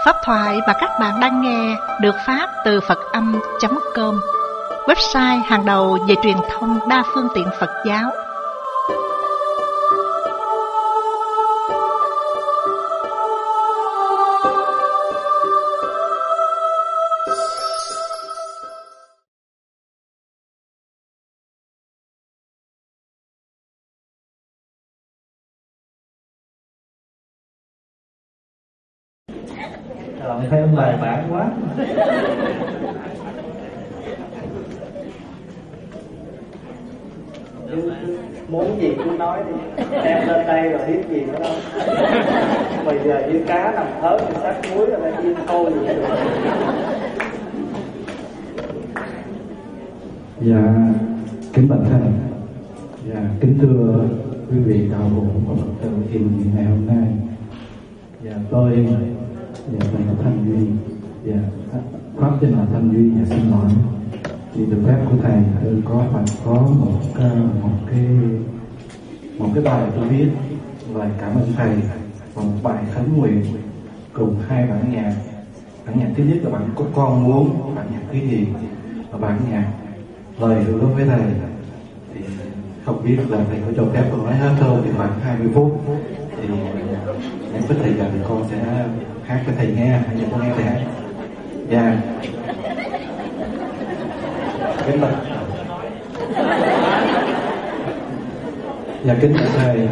Pháp thoại mà các bạn đang nghe được phát từ Phật-âm.com, website hàng đầu về truyền thông đa phương tiện Phật giáo. Rồi thấy ông bài bản quá. Muốn gì cứ nói đi, em lên đây rồi biết gì nữa đâu. Bây giờ như cá nằm thớt thì sát muối rồi phải yên thôi gì được. Dạ, kính bạch thầy, dạ, kính thưa quý vị đạo hữu và Phật tử hiện diện ngày hôm nay. Dạ, tôi tên là Thanh Duy, pháp danh là Thanh Duy. Xin lỗi, thì được phép của thầy, tôi có một cái bài tôi viết lời cảm ơn thầy và một bài khấn nguyện cùng hai bản nhạc. Bản nhạc thứ nhất là bản Có Con Muốn, bản nhạc thứ gì và bản nhạc lời hứa với thầy. Thì không biết là thầy có cho phép tôi nói hết thôi thì khoảng 20 phút thì em với thầy gần thì con sẽ hát cho thầy nghe, hay là con nghe thầy hát. Dạ, kính bạch, dạ kính bạch thầy,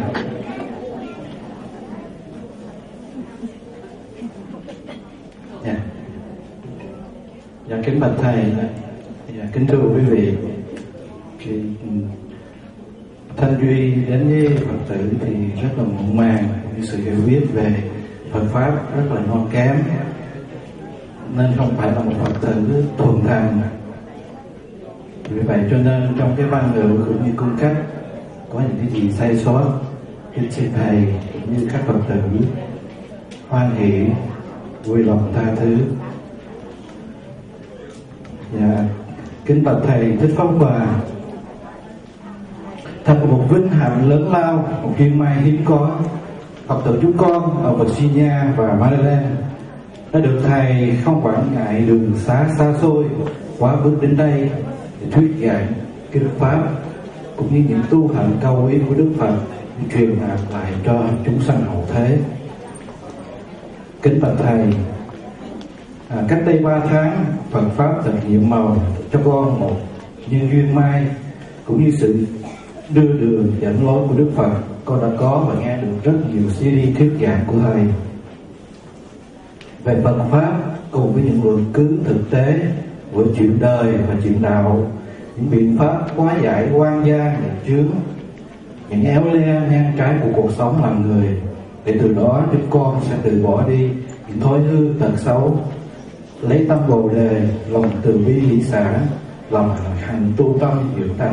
dạ kính bạch thầy, dạ kính thưa quý vị. Thì Thanh Duy đến với Phật tử thì rất là muộn màng, sự hiểu biết về Phật pháp rất là non kém, nên không phải là một Phật tử thuần thành. Vì vậy cho nên trong cái văn ngữ cũng như cung cách có những cái gì sai sót, kính xin thầy cũng như các Phật tử hoan hỷ vui lòng tha thứ. Dạ, kính bạch thầy Thích Pháp Hòa, thật là một vinh hạnh lớn lao, một duyên may hiếm có. Phật tử chúng con ở Virginia và Maryland đã được thầy không quản ngại đường xá xa xôi quá bước đến đây để thuyết giảng cái Đức Pháp cũng như những tu hạnh cao quý của Đức Phật truyền đạt lại cho chúng sanh hậu thế. Kính bạch thầy, cách đây 3 tháng Phật pháp thật nhiệm màu cho con một nhân duyên may cũng như sự đưa đường dẫn lối của Đức Phật. Con đã có và nghe được rất nhiều CD thuyết giảng của thầy về Phật pháp cùng với những luận cứ thực tế của chuyện đời và chuyện đạo, những biện pháp hóa giải oan gia nghiệp chướng, những éo le ngang trái của cuộc sống làm người, để từ đó chúng con sẽ từ bỏ đi những thói hư tật xấu, lấy tâm bồ đề, lòng từ bi hỷ xả, lòng hành tu tâm diệu tánh.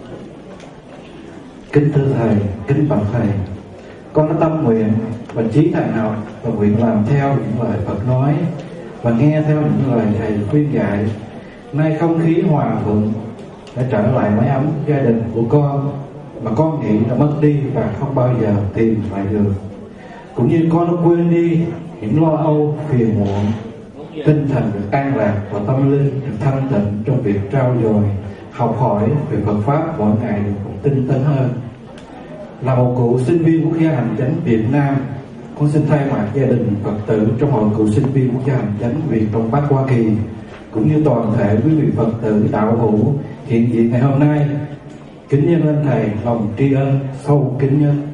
Kính thưa thầy, kính bạch thầy, con đã tâm nguyện và chí thành học và nguyện làm theo những lời Phật nói và nghe theo những lời thầy khuyên dạy. Nay không khí hòa thuận đã trở lại mái ấm gia đình của con mà con nghĩ đã mất đi và không bao giờ tìm lại được. Cũng như con đã quên đi những lo âu phiền muộn, tinh thần được an lạc và tâm linh được thanh tịnh trong việc trau dồi học hỏi về Phật pháp mỗi ngày được một tinh tấn hơn. Là một cựu sinh viên quốc gia hành chánh Việt Nam, con xin thay mặt gia đình Phật tử trong hội cựu sinh viên quốc gia hành chánh Việt Đông Bắc Hoa Kỳ cũng như toàn thể quý vị Phật tử đạo hữu hiện diện ngày hôm nay, kính nhân lên thầy lòng tri ân sâu kính nhất.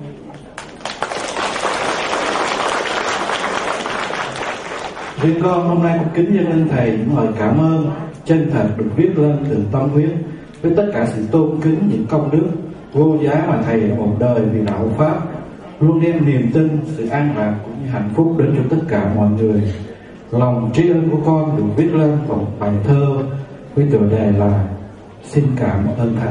Riêng con hôm nay cũng kính nhân lên thầy những lời cảm ơn chân thật được viết lên từ tâm huyết với tất cả sự tôn kính những công đức vô giá mà thầy đã một đời vì đạo pháp luôn đem niềm tin, sự an lạc cũng như hạnh phúc đến cho tất cả mọi người. Lòng tri ân của con được viết lên một bài thơ với tựa đề là Xin cảm ơn thầy.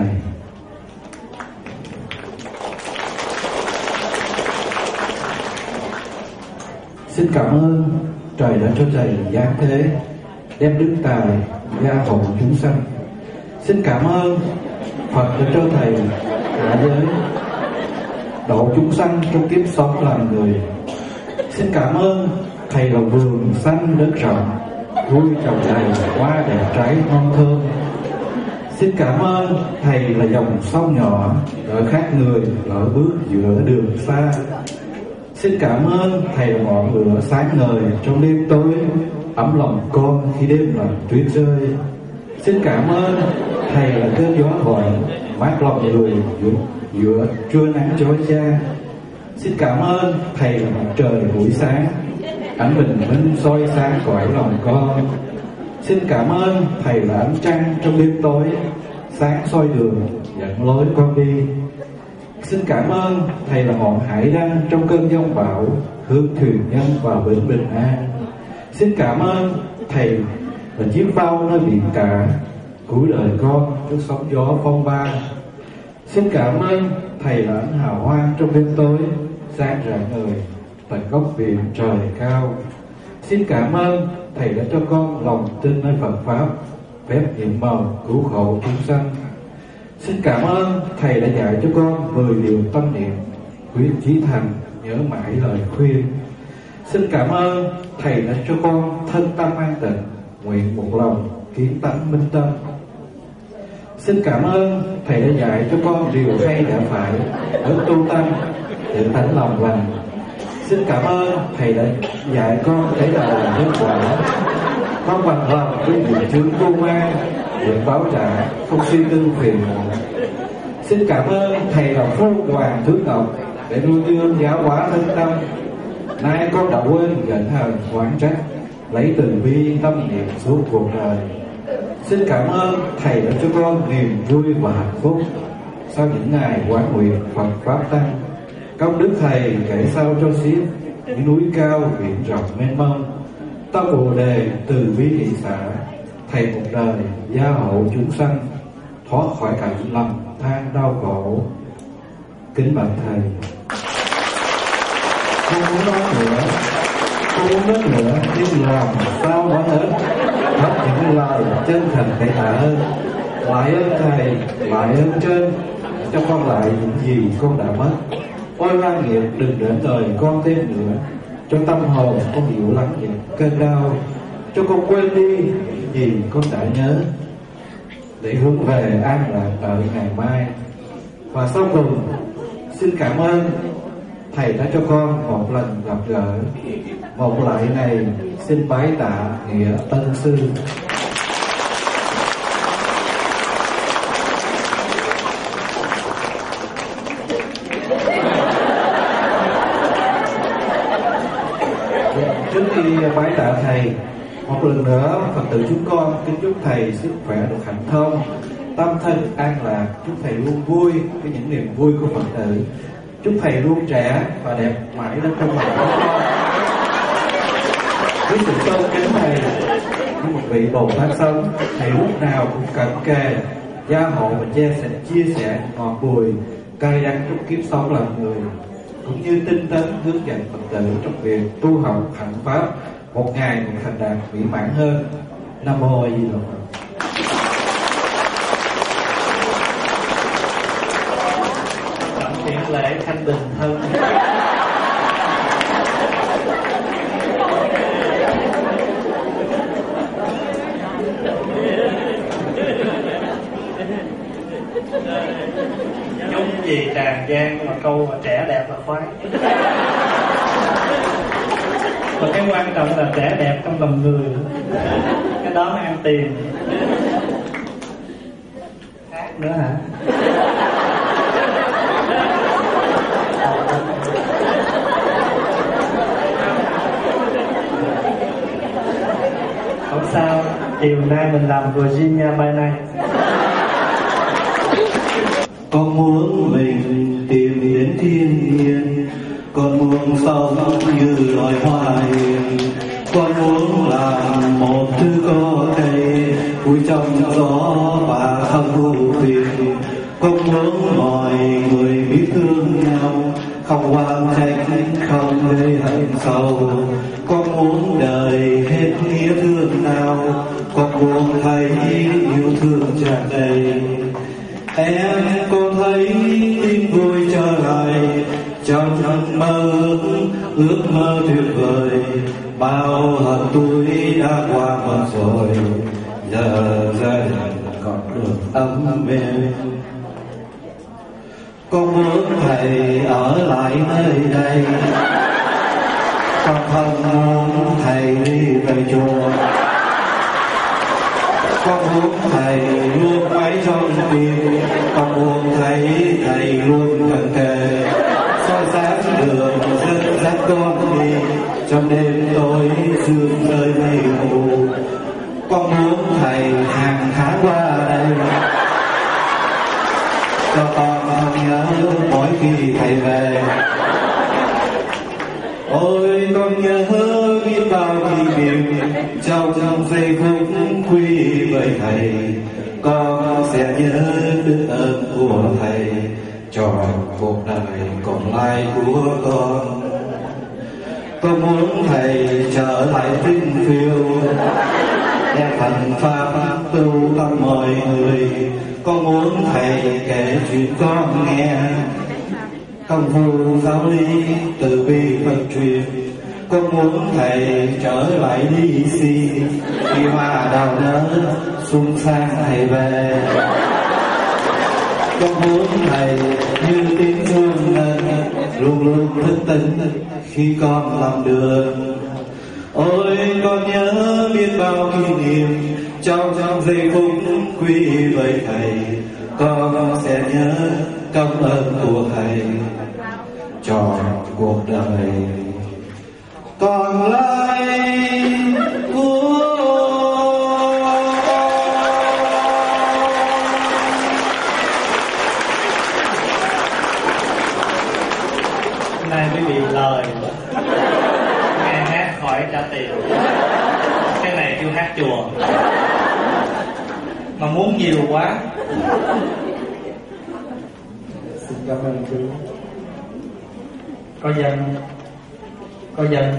Xin cảm ơn trời đã cho thầy giáng thế, đem đức tài gia hộ chúng sanh. Xin cảm ơn Phật đã cho thầy hạ giới, độ chúng sanh trong kiếp sống làm người. Xin cảm ơn thầy là vườn xanh đất rộng, vui trồng đầy hoa đẹp trái ngon thơm. Xin cảm ơn thầy là dòng sông nhỏ, đỡ khác người lỡ bước giữa đường xa. Xin cảm ơn thầy là ngọn lửa sáng ngời trong đêm tối, ấm lòng con khi đêm là tuyết rơi. Xin cảm ơn thầy là cơn gió gọi mát lòng người giữa trưa nắng chói chang. Xin cảm ơn thầy là mặt trời buổi sáng, ánh bình minh soi sáng cõi lòng con. Xin cảm ơn thầy là ánh trăng trong đêm tối, sáng soi đường dẫn lối con đi. Xin cảm ơn thầy là ngọn hải đăng trong cơn giông bão, hướng thuyền nhân vào bến bình an. Xin cảm ơn thầy là chiếc phao nơi biển cả, cứu đời con trước sóng gió phong ba. Xin cảm ơn thầy là ánh hào quang trong đêm tối, sáng rạng ngời tận góc biển trời cao. Xin cảm ơn thầy đã cho con lòng tin nơi Phật pháp, phép nhiệm màu cứu khổ chúng sanh. Xin cảm ơn thầy đã dạy cho con 10 điều tâm niệm, quyết chí thành nhớ mãi lời khuyên. Xin cảm ơn thầy đã cho con thân tâm an tịnh, nguyện một lòng kiến tánh minh tâm. Xin cảm ơn thầy đã dạy cho con điều hay đã phải, ở tu tâm tự tánh lòng lành. Xin cảm ơn thầy đã dạy con để là nhân quả, con bằng lòng với nguyện chướng vô mang, nguyện báo trả không suy tư phiền. Xin cảm ơn thầy là phu hoàng tướng ngọc để nuôi dưỡng giáo hóa thân tâm. Nay con đã quên giận hờn oán trách, lấy từ bi tâm niệm suốt cuộc đời. Xin cảm ơn thầy đã cho con niềm vui và hạnh phúc sau những ngày quán nguyện Phật pháp tăng. Công đức thầy kể sao cho xiết, những núi cao biển rộng mênh mông. Ta Bồ đề từ bi thị xã, thầy một đời gia hộ chúng sanh, thoát khỏi cảnh lầm than đau khổ. Kính bạch thầy. Không muốn nói nữa, không muốn nói nữa, nhưng làm sao nói hết. Hết những lời chân thành để tạ ơn. Lại ơn thầy, lại ơn trên, cho con lại những gì con đã mất. Ôi oan nghiệp đừng để đời con thêm nữa, cho tâm hồn con dịu lắng những cơn đau, cho con quên đi những gì con đã nhớ, để hướng về an lạc ở ngày mai. Và sau cùng, xin cảm ơn thầy đã cho con một lần gặp gỡ. Một lại này xin bái tạ nghĩa tân sư. Trước khi bái tạ thầy, một lần nữa Phật tử chúng con kính chúc thầy sức khỏe được hạnh thông, tâm thân an lạc. Chúc thầy luôn vui với những niềm vui của Phật tử. Chúc thầy luôn trẻ và đẹp mãi đến trong lòng chúng con. Với sự tôn kính thầy như một vị Bồ Tát sống, thầy lúc nào cũng cận kề gia hộ và chia sẻ ngọt bùi cay đắng trong kiếp sống làm người, cũng như tinh tấn hướng dẫn Phật tử trong việc tu học hạnh pháp, một ngày một thành đạt mỹ mãn hơn. Nam mô A Di Đà Phật. Trọng tiện lễ thanh bình thân. Nhung gì tràn gian mà câu mà trẻ đẹp là khoái. Và cái quan trọng là trẻ đẹp trong lòng người, cái đó mới ăn tiền. Khác nữa hả? Không sao, chiều nay mình làm Virginia by night. Con muốn mình tìm đến thiên nhiên, con muốn sống như loài hoa hiền, con muốn làm một thứ có cây vui trong gió và không ưu phiền. Con muốn mọi người biết thương nhau, không oán trách, không gây hận sâu. Con muốn đời hết nghĩa thương nào, con muốn thấy yêu thương tràn đầy. Em có thấy tin vui trở lại trong mơ ước mơ tuyệt vời, bao hận tuổi đã qua mất rồi, giờ gia đình còn được ấm êm. Con muốn thầy ở lại nơi đây, con không muốn thầy đi về chùa. Con muốn thầy luôn mãi trong tim, con muốn thấy thầy luôn gần kề, soi sáng đường dẫn dắt con đi trong đêm tối sương rơi mây mù. Con muốn thầy hàng tháng qua đây, cho con nhớ mỗi khi thầy về. Ôi con nhớ biết bao kỷ niệm trong giây phút quy với thầy, con sẽ nhớ đức ơn của thầy cho cuộc đời còn lại của con. Con muốn thầy trở lại tinh phiêu, đem phần pháp tu con mọi người. Con muốn thầy kể chuyện con nghe, công phu giáo lý từ bi Phật truyền. Con muốn thầy trở lại đi si, khi hoa đào nở xuân sang thầy về. Con muốn thầy như tiếng chuông ngân, luôn luôn thức tỉnh khi con làm đường. Ôi con nhớ biết bao kỷ niệm trong giây phút quy với thầy, con sẽ nhớ công ơn của thầy cho cuộc đời còn lại của. Này quý vị, lời nghe hát khỏi trả tiền, cái này kêu hát chùa, mà muốn nhiều quá. Xin cảm ơn chú. Có dân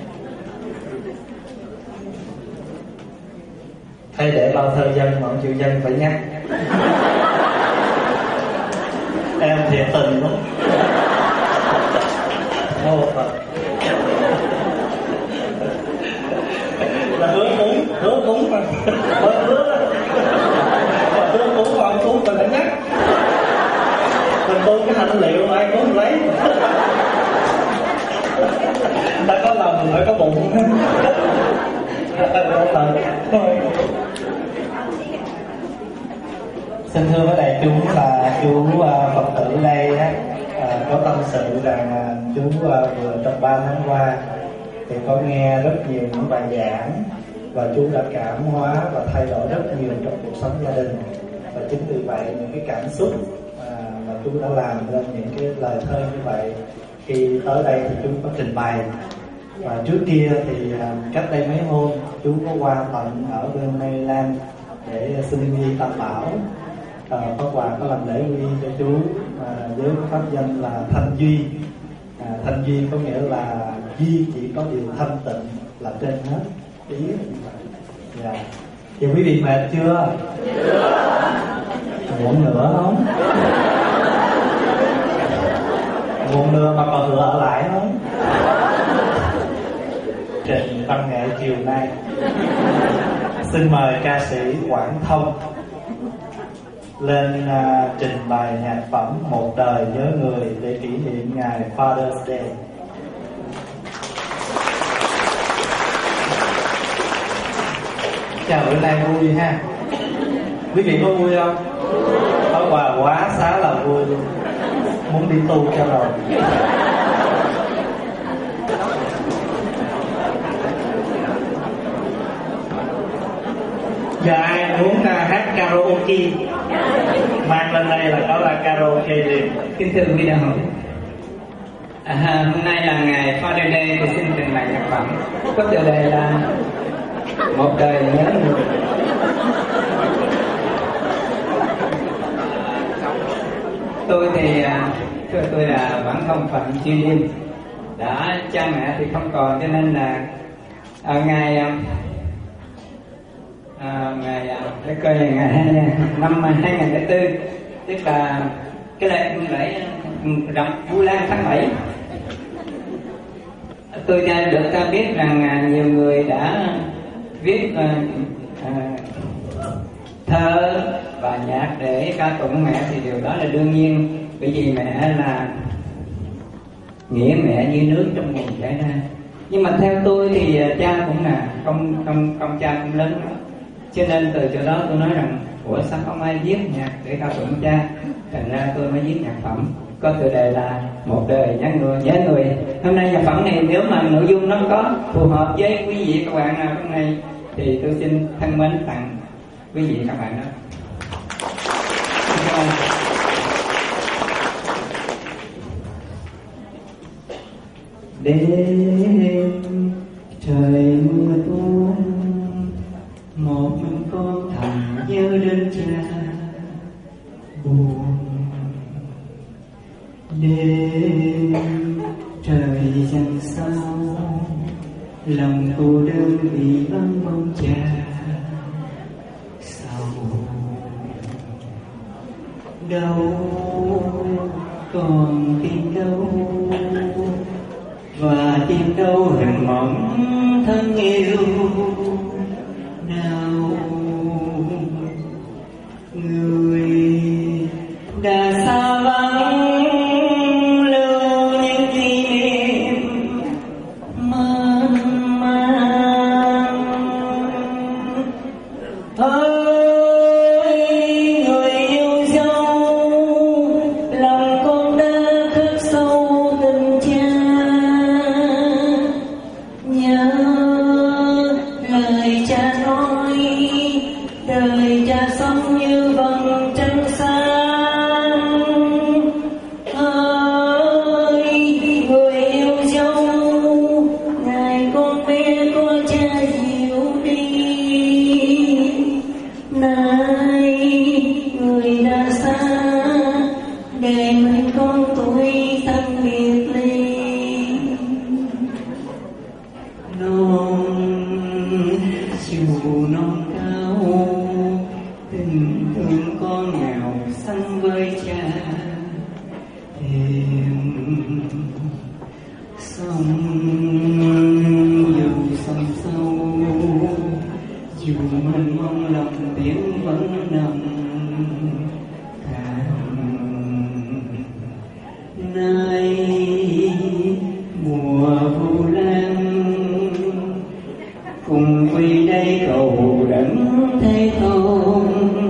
thay để bao thơ dân mà ông chịu dân phải nhắc. Em thiệt tình lắm. Mô Phật. Là hứa cúng mà hứa cúng mà ông cúng mình phải nhắc. Mình tu cái hạnh liệu ai cúng lấy. Ta có lòng phải có bụng. Xin thưa với đại chúng là chú Phật tử đây á, có tâm sự rằng chú vừa trong 3 tháng qua thì có nghe rất nhiều những bài giảng, và chú đã cảm hóa và thay đổi rất nhiều trong cuộc sống gia đình. Và chính vì vậy những cái cảm xúc mà chú đã làm lên những cái lời thơ như vậy, khi tới đây thì chú có trình bày. Và trước kia thì cách đây mấy hôm chú có qua tận ở bên Maryland để xin quy Tam Bảo. Pháp Hòa có làm lễ quy cho chú với pháp danh là Thanh Duy. Thanh Duy có nghĩa là duy chỉ có điều thanh tịnh là trên hết, ý là như vậy. Dạ. Thì quý vị mệt chưa? Muộn nữa không? Muộn nữa mà còn lựa lại không? Trình văn nghệ chiều nay xin mời ca sĩ Quảng Thông lên trình bày nhạc phẩm Một Đời Nhớ Người để kỷ niệm ngày Father's Day. Chào bữa nay vui ha. Quý vị có vui không? Ở Hòa quá xá là vui luôn. Muốn đi tu cho rồi. Giờ ai muốn hát karaoke mang lên đây là có là karaoke liền. Kính thưa quý đạo hữu, hôm nay là ngày Father's Day, tôi xin trình bày nhạc phẩm có tựa đề là Một Đời Nhớ Người. Tôi thì tôi là Quảng Thông Phạm Chuyên Liên, đã cha mẹ thì không còn, cho nên là ngày năm 2004, tức là cái lễ rằm Vu Lan tháng 7 tôi được ta biết rằng nhiều người đã viết thơ và nhạc để ca tụng mẹ, thì điều đó là đương nhiên, bởi vì mẹ là nghĩa mẹ như nước trong nguồn chảy ra. Nhưng mà theo tôi thì cha cũng là công cha cũng lớn lắm, cho nên từ chỗ đó tôi nói rằng ủa sao không ai viết nhạc để ca tụng cha, thành ra tôi mới viết nhạc phẩm có tựa đề là Một Đời Nhớ Người. Hôm nay nhạc phẩm này nếu mà nội dung nó có phù hợp với quý vị các bạn nào trong này thì tôi xin thân mến tặng quý vị các bạn đó. Đêm trời mưa tuôn, một mình con thầm nhớ đến cha buồn. Đêm trời dần sao, lòng cô đơn vì vắng bóng cha. Sao đâu còn tìm đâu, và tìm đâu hình bóng thân yêu nào. Người đã xa vắng lưu những kỷ niệm mơ màng. Ơi người yêu dấu, lòng con đã khắc sâu tình cha. Nhớ lời cha nói, đời cha sống như vầng trăng sáng. Ơi người yêu dấu, ngày con bé có cha dịu đi. Nay người đã xa, để mình con tuổi thân biệt ly. Dù non cao, tình thương con nghèo sánh với cha. Thêm sông dù sông sâu, dù mênh mông lòng tiếng vẫn nằm nay mùa vu lan. Cùng quy đây cầu đấng Thế Tôn,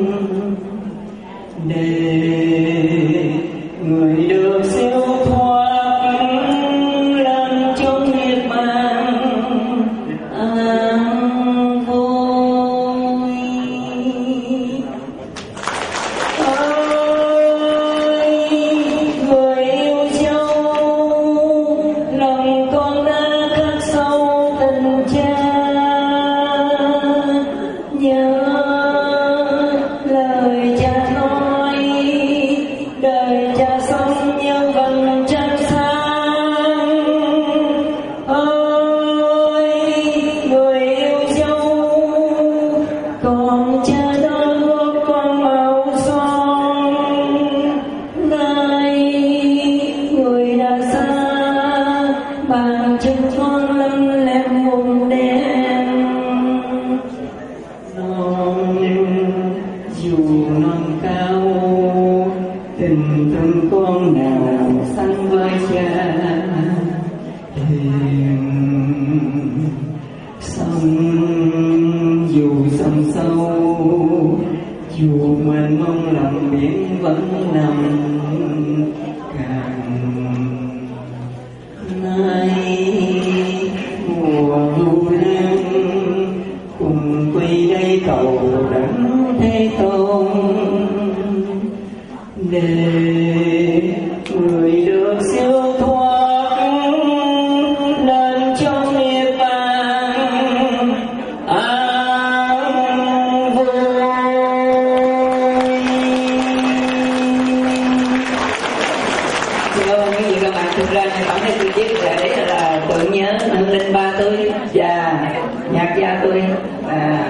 để người được siêu thoát lên trong niết bàn an vui. Ơi người yêu dấu, lòng con đã khắc sâu tình cha. Nhớ lời cha nói, đời cha sống như vầng trăng sáng. Ơi người yêu dấu, còn cha đón gót con màu son. Nay người đã xa, bàn chân con lấm lem vùng đen. Dù non cao, tình thương con nào sánh với cha. Sông dù sông sâu, dù mênh mông lòng biển vẫn nằm càng. Nay mùa thu lan, cùng quy đây cầu đấng Thế Tôn, để người được siêu thoát lên trong niết bàn an vui. Thưa quý vị các bạn, thực ra nhạc phẩm này tôi viết để là tưởng nhớ hương linh ba tôi và nhạc gia tôi,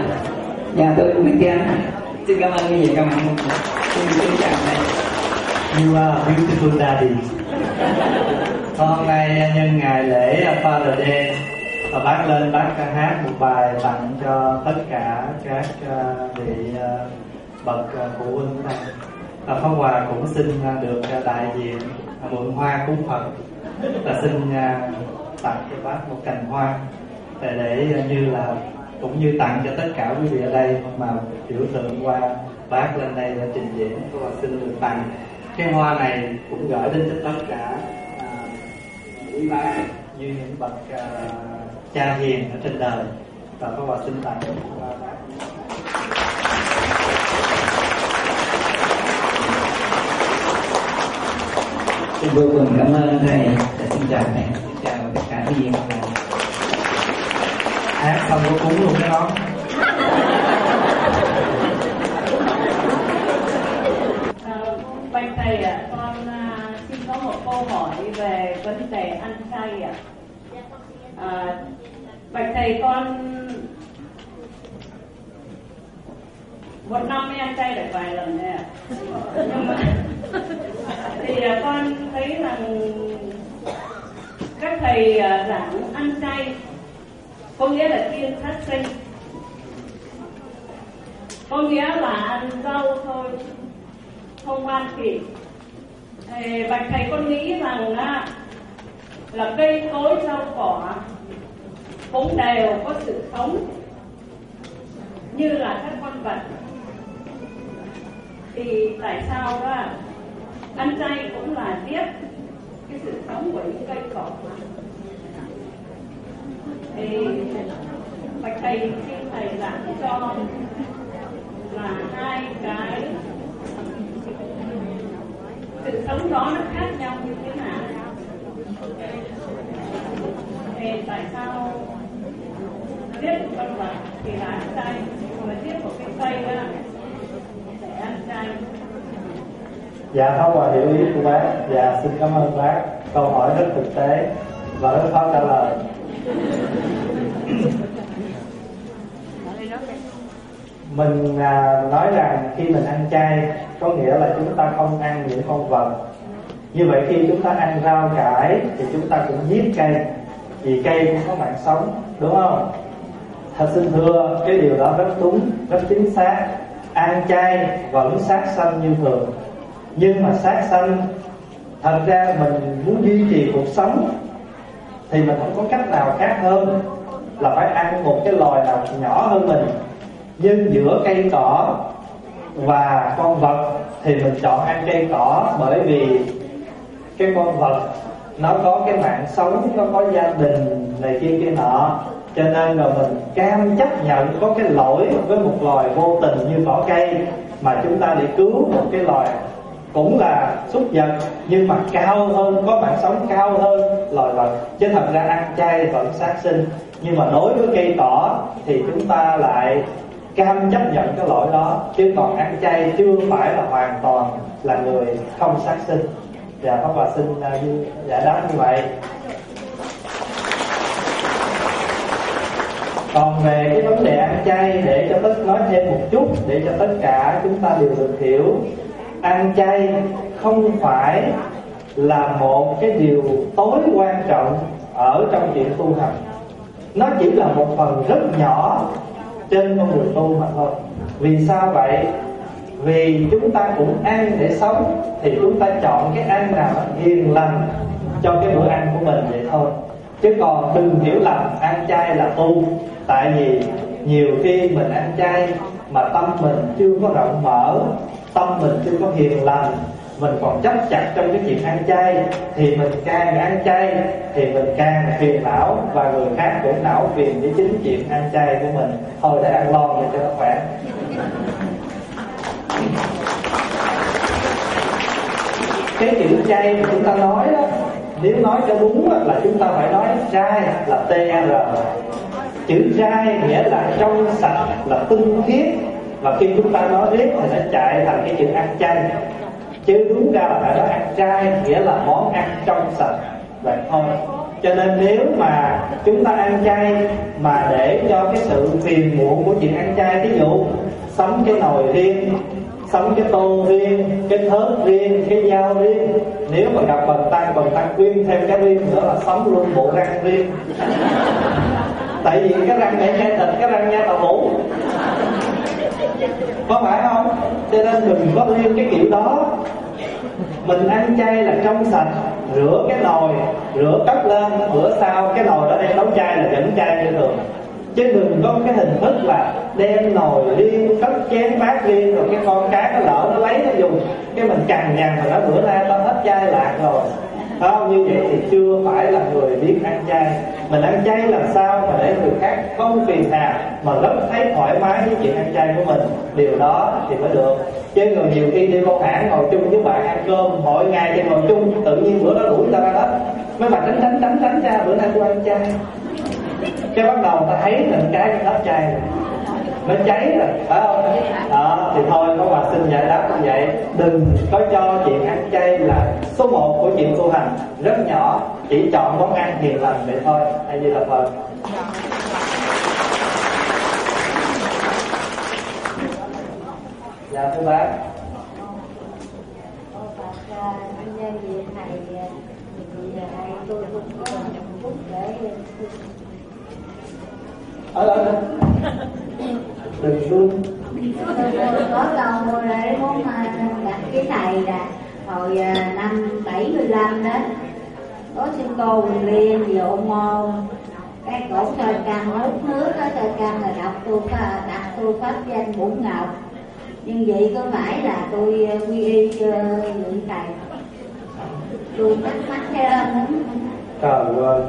nhà tôi của Miền Tiên. Xin cảm ơn quý vị các bạn. Xin chào. You are a beautiful daddy. Hôm nay nhân ngày lễ Father Day, bác lên bác hát một bài tặng cho tất cả các vị bậc phụ huynh ở đây. Pháp Hòa cũng xin được đại diện mượn hoa cúng Phật, xin tặng cho bác một cành hoa để như là cũng như tặng cho tất cả quý vị ở đây mà biểu tượng qua bác lên đây để trình diễn. Pháp Hòa xin được tặng cái hoa này cũng gửi đến cho tất cả quý bác như những bậc cha hiền ở trên đời, và Pháp Hòa xin tặng qua bác. Xin vô cùng cảm ơn thầy. Xin chào thầy, xin chào tất cả quý vị. Hát xong có cúng luôn cái đó. Bạch thầy ạ, con xin có một câu hỏi về vấn đề ăn chay ạ. Bạch thầy, con một năm mới ăn chay được vài lần thôi ạ. Nhưng mà thì con thấy rằng các thầy giảng ăn chay có nghĩa là kiêng sát sinh, có nghĩa là ăn rau thôi, không ăn thịt. Bạch thầy, con nghĩ rằng là cây cối rau cỏ cũng đều có sự sống như là các con vật, thì tại sao đó ăn chay cũng là tiếp cái sự sống của những cây cỏ. Thì bạch thầy xin thầy giảng cho là hai cái sự sống đó nó khác nhau như thế nào, thì tại sao giết một con vật thì là ăn chay, mà giết một cái cây đó để ăn chay? Dạ, Pháp Hòa hiểu ý của bác. Dạ, xin cảm ơn bác. Câu hỏi rất thực tế và rất khó trả lời. Mình nói rằng khi mình ăn chay có nghĩa là chúng ta không ăn những con vật. Như vậy khi chúng ta ăn rau cải thì chúng ta cũng giết cây, vì cây cũng có mạng sống, đúng không? Thật xin thưa, cái điều đó rất đúng, rất chính xác. Ăn chay vẫn sát sanh như thường, nhưng mà sát sanh, thật ra mình muốn duy trì cuộc sống thì mình không có cách nào khác hơn là phải ăn một cái loài nào nhỏ hơn mình. Nhưng giữa cây cỏ và con vật thì mình chọn ăn cây cỏ, bởi vì cái con vật nó có cái mạng sống, nó có gia đình này kia nọ, cho nên là mình cam chấp nhận có cái lỗi với một loài vô tình như cỏ cây, mà chúng ta để cứu một cái loài cũng là súc vật nhưng mà cao hơn, có mạng sống cao hơn loài vật. Chứ thật ra ăn chay vẫn sát sinh, nhưng mà đối với cây cỏ thì chúng ta lại cam chấp nhận cái lỗi đó, chứ còn ăn chay chưa phải là hoàn toàn là người không sát sinh. Và Pháp Hòa xin giải đáp như vậy. Còn về cái vấn đề ăn chay, để cho nói thêm một chút để cho tất cả chúng ta đều được hiểu. Ăn chay không phải là một cái điều tối quan trọng ở trong chuyện tu hành. Nó chỉ là một phần rất nhỏ trên con đường tu mà thôi. Vì sao vậy? Vì chúng ta cũng ăn để sống, thì chúng ta chọn cái ăn nào nó hiền lành cho cái bữa ăn của mình vậy thôi. Chứ còn đừng hiểu lầm ăn chay là tu. Tại vì nhiều khi mình ăn chay mà tâm mình chưa có rộng mở, tâm mình chưa có hiền lành, mình còn chấp chặt trong cái chuyện ăn chay, thì mình càng ăn chay thì mình càng phiền não, và người khác cũng não phiền với chính chuyện ăn chay của mình. Thôi để ăn lon để cho nó khỏe. Cái chữ chay mà chúng ta nói đó, nếu nói cho đúng là chúng ta phải nói chay là TR. Chữ chay nghĩa là trong sạch, là tinh khiết, và khi chúng ta nói riết thì nó chạy thành cái chữ ăn chay. Chứ đúng ra là phải nói ăn chay, nghĩa là món ăn trong sạch vậy thôi. Cho nên nếu mà chúng ta ăn chay mà để cho cái sự phiền muộn của chuyện ăn chay, ví dụ sắm cái nồi riêng, sắm cái tô riêng, cái thớt riêng, cái dao riêng. Nếu mà gặp bần tăng khuyên thêm cái riêng nữa là sắm luôn bộ răng riêng. Tại vì cái răng này nhai thịt, cái răng nhai tàu hũ, có phải không? Cho nên đừng có riêng cái kiểu đó. Mình ăn chay là trong sạch, rửa cái nồi, rửa cất lên, bữa sau cái nồi đó đem nấu chay là vẫn chay như thường. Chứ đừng có cái hình thức là đem nồi riêng, cất chén bát riêng, rồi cái con cái nó lỡ nó lấy nó dùng, cái mình cằn nhằn mà nó bữa nay tao hết chay lạc rồi. Không, như vậy thì chưa phải là người biết ăn chay. Mình ăn chay làm sao mà để người khác không phiền hà, mà rất thấy thoải mái với chuyện ăn chay của mình. Điều đó thì mới được. Chứ người nhiều khi đi vô hãng ngồi chung với bạn ăn cơm mỗi ngày thì ngồi chung, tự nhiên bữa đó đuổi ta ra hết. Mấy bạn tránh ra, bữa nay tôi ăn chay. Cái bắt đầu ta thấy là cái hết chay rồi, nó cháy rồi, phải không? Đó, thì thôi có Hòa xin giải đáp như vậy. Đừng có cho chuyện ăn chay là số 1 của chuyện tu hành, rất nhỏ, chỉ chọn món ăn hiền lành vậy thôi. Hay như là Phật. Dạ thưa bác. Đừng luôn. Có câu để muốn đặt cái thầy là hồi năm 75 đó, có sư cô Quỳnh Liên về Ô Mô, cái cổ sơ căn hút nước đó, sơ căn là đặt tu pháp danh Bổn Ngọc. Nhưng vậy có phải là tôi quy y cho vị thầy? Tôi thắc mắc cái đó nữa. Trời ơi.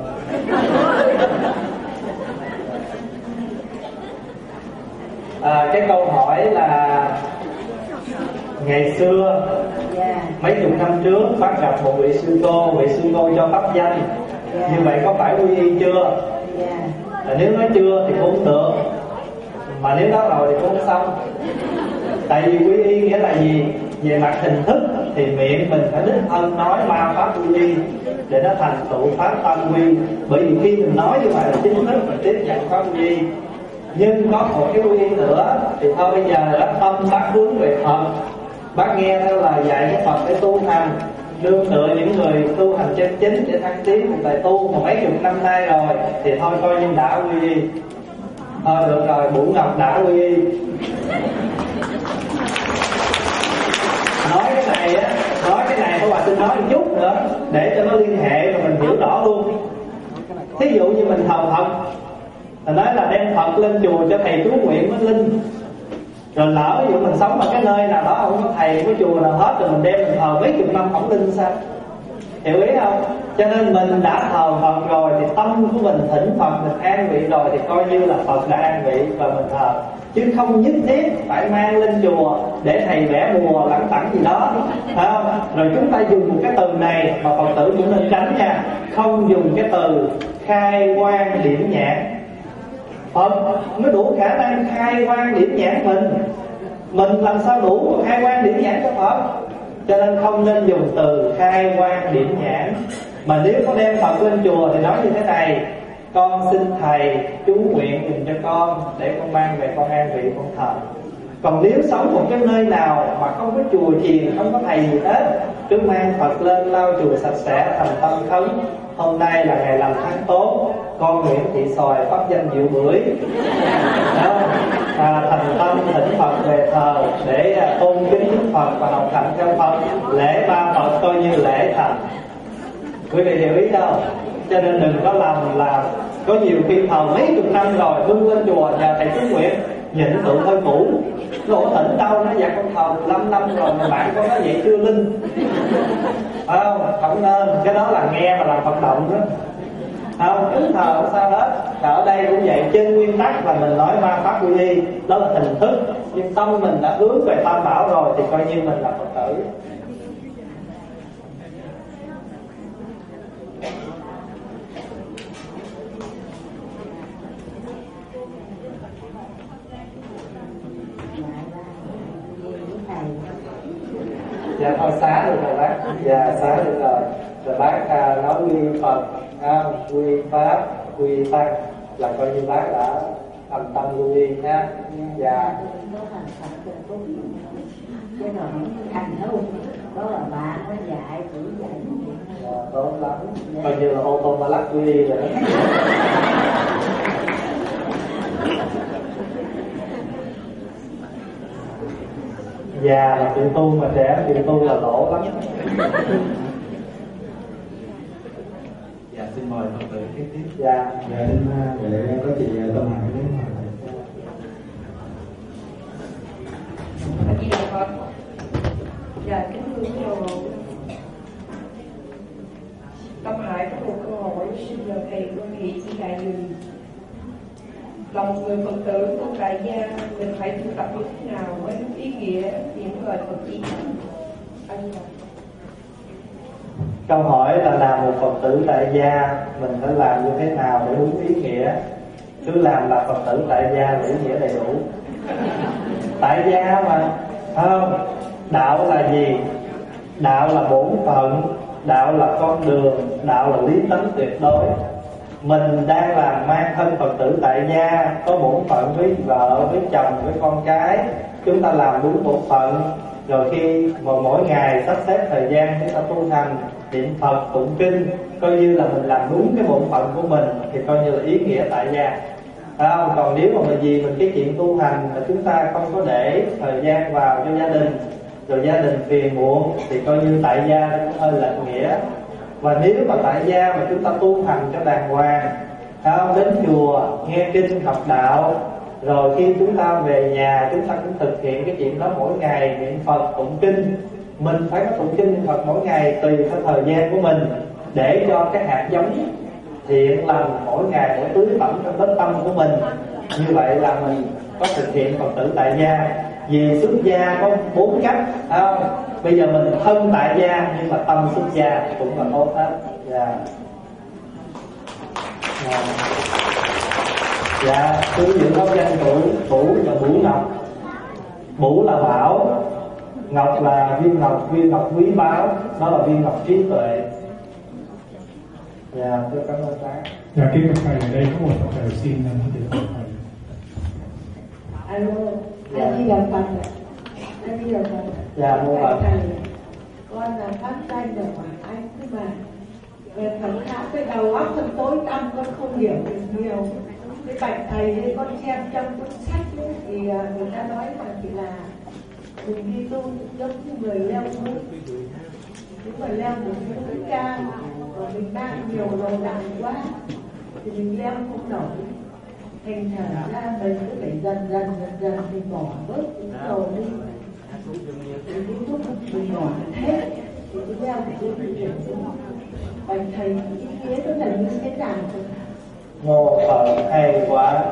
Cái câu hỏi là ngày xưa mấy chục năm trước bác gặp một vị sư cô cho pháp danh. Như vậy có phải quy y chưa? Nếu nói chưa thì cũng được, mà nếu nói rồi thì cũng không xong. Tại vì quy y nghĩa là gì? Về mặt hình thức thì miệng mình phải đích thân nói ma pháp quy y để nó thành tựu pháp tâm quy. Bởi vì khi mình nói như vậy là chính thức mình tiếp nhận pháp quy y. Nhưng có một cái quy y nữa thì thôi bây giờ là tâm bác hướng về Phật, bác nghe theo lời dạy của Phật để tu hành, nương tựa những người tu hành chân chính để thăng tiến một tài tu mà mấy chục năm nay rồi, thì thôi coi như đã quy y. Thôi được rồi, Bổn Ngọc đã quy y. Nói cái này thôi, bà xin nói một chút nữa để cho nó liên hệ và mình hiểu rõ luôn. Thí dụ như mình thờ Phật, mình nói là đem Phật lên chùa cho thầy chú nguyện với linh, rồi lỡ ví dụ mình sống ở cái nơi nào đó không có thầy có chùa nào hết, rồi mình đem mình thờ mấy chục năm không linh sao? Hiểu ý không? Cho nên mình đã thờ Phật rồi thì tâm của mình thỉnh Phật, mình an vị rồi thì coi như là Phật đã an vị và mình thờ, chứ không nhất thiết phải mang lên chùa để thầy vẽ bùa lẳng tẳng gì đó, phải không? Rồi chúng ta dùng một cái từ này mà Phật tử cũng nên tránh nha, không dùng cái từ khai quang điểm nhãn. Phật mới đủ khả năng khai quang điểm nhãn mình làm sao đủ khai quang điểm nhãn cho Phật? Cho nên không nên dùng từ khai quang điểm nhãn. Mà nếu có đem Phật lên chùa thì nói như thế này: con xin thầy chú nguyện dùm cho con để con mang về con an vị con thờ. Còn nếu sống một cái nơi nào mà không có chùa chiền, không có thầy gì hết, cứ mang Phật lên lau chùi sạch sẽ, thành tâm khấn: hôm nay là ngày làm tháng tốt, con Nguyễn Thị Sòi pháp danh Diệu Bưởi, thành tâm thỉnh Phật về thờ để tôn kính Đức Phật và học hành theo Phật, lễ ba Phật coi như lễ thành. Quý vị hiểu ý đâu? Cho nên đừng có làm có nhiều khi thờ mấy chục năm rồi bưng lên chùa nhờ thầy chú nguyện, nhìn tượng hơi cũ, nó thỉnh đâu nó dạ con thờ 15 năm rồi mà bạn có nói vậy chưa linh. Không nên, cái đó là nghe mà làm Phật động đó. Cứ thờ không sao hết. Ở đây cũng vậy, trên nguyên tắc là mình nói ma pháp quy y, đó là hình thức, nhưng tâm mình đã hướng về Tam Bảo rồi thì coi như mình là Phật tử. Dạ thôi xá được rồi bác. Dạ xá được rồi. Rồi bác nói quy Phật, quy Pháp, quy Tăng là coi như bác đã thành tâm quy nha. Dạ. chứ còn không thành đâu. Đó là bạn nó dạy chỉ dẫn. Tốt lắm, coi như là ô tô mà lắc tôi đi rồi đó. Già là chịu tu mà trẻ chịu tu là lỗ lắm. Dạ xin mời Phật tử kế tiếp. Dạ Xin để có chị Tâm Hạnh đến. Chị là Phật. Dạ kính thưa quý đồ, Tâm Hải có một câu hỏi xin nhờ thầy Luân Nghị chỉ đại dùm. Là một người Phật tử tu tại gia, mình phải tu tập như thế nào mới đúng ý nghĩa những lời Phật chỉ? câu hỏi là làm một Phật tử tại gia mình phải làm như thế nào để đúng ý nghĩa. Cứ làm là Phật tử tại gia là ý nghĩa đầy đủ. Tại gia mà không, đạo là gì? Đạo là bổn phận, đạo là con đường, đạo là lý tánh tuyệt đối. Mình đang làm mang thân Phật tử tại gia, có bổn phận với vợ, với chồng, với con cái. Chúng ta làm đúng bổn phận. Rồi khi mỗi ngày sắp xếp thời gian chúng ta tu hành, niệm Phật, tụng kinh, coi như là mình làm đúng cái bổn phận của mình thì coi như là ý nghĩa tại gia. Không? Còn nếu mà mình cái chuyện tu hành mà chúng ta không có để thời gian vào cho gia đình, rồi gia đình phiền muộn thì coi như tại gia nó cũng hơi lệch nghĩa. Và nếu mà tại gia mà chúng ta tu hành cho đàng hoàng, không? Đến chùa nghe kinh học đạo, rồi khi chúng ta về nhà chúng ta cũng thực hiện cái chuyện đó mỗi ngày, niệm Phật tụng kinh. Mình phải có tụng kinh niệm Phật mỗi ngày tùy theo thời gian của mình, để cho cái hạt giống thiện lành mỗi ngày mỗi tưới tẩm trong đất tâm của mình. Như vậy là mình có thực hiện Phật tử tại gia. Vì xuất gia có 4 cách, không? Bây giờ mình thân tại gia nhưng mà tâm xuất gia cũng là tốt hết. Dạ, tôi dự có danh tuổi Bủ là Bủ Ngọc. Bủ là bảo, ngọc là viên ngọc quý báu, đó là viên ngọc trí tuệ. Dạ, tôi cảm ơn bác. Dạ, kính thưa thầy, ở đây có một Phật tử xin được hỏi thầy. Alo, anh đi gặp Phật. Anh đi gặp Phật. Dạ, mua Phật. Con là phát danh được mà anh cứ mà về Phật giáo cái đầu óc con tối tăm, con không hiểu được nhiều. Cái bạch thầy ấy, con xem trong cuốn sách ấy, thì người ta nói là chỉ là mình đi tu giống như người leo núi. Nếu mà leo một núi cao và mình mang nhiều đồ nặng quá thì mình leo không nổi. Thành thở ra mình cứ phải dần dần mình bỏ bớt những đồ đi. Thì đến lúc mình bỏ hết thì cái leo thì mình chuyển xuống. Bạch thầy ý nghĩa nó là như thế nào? Ngô Phật hay quá.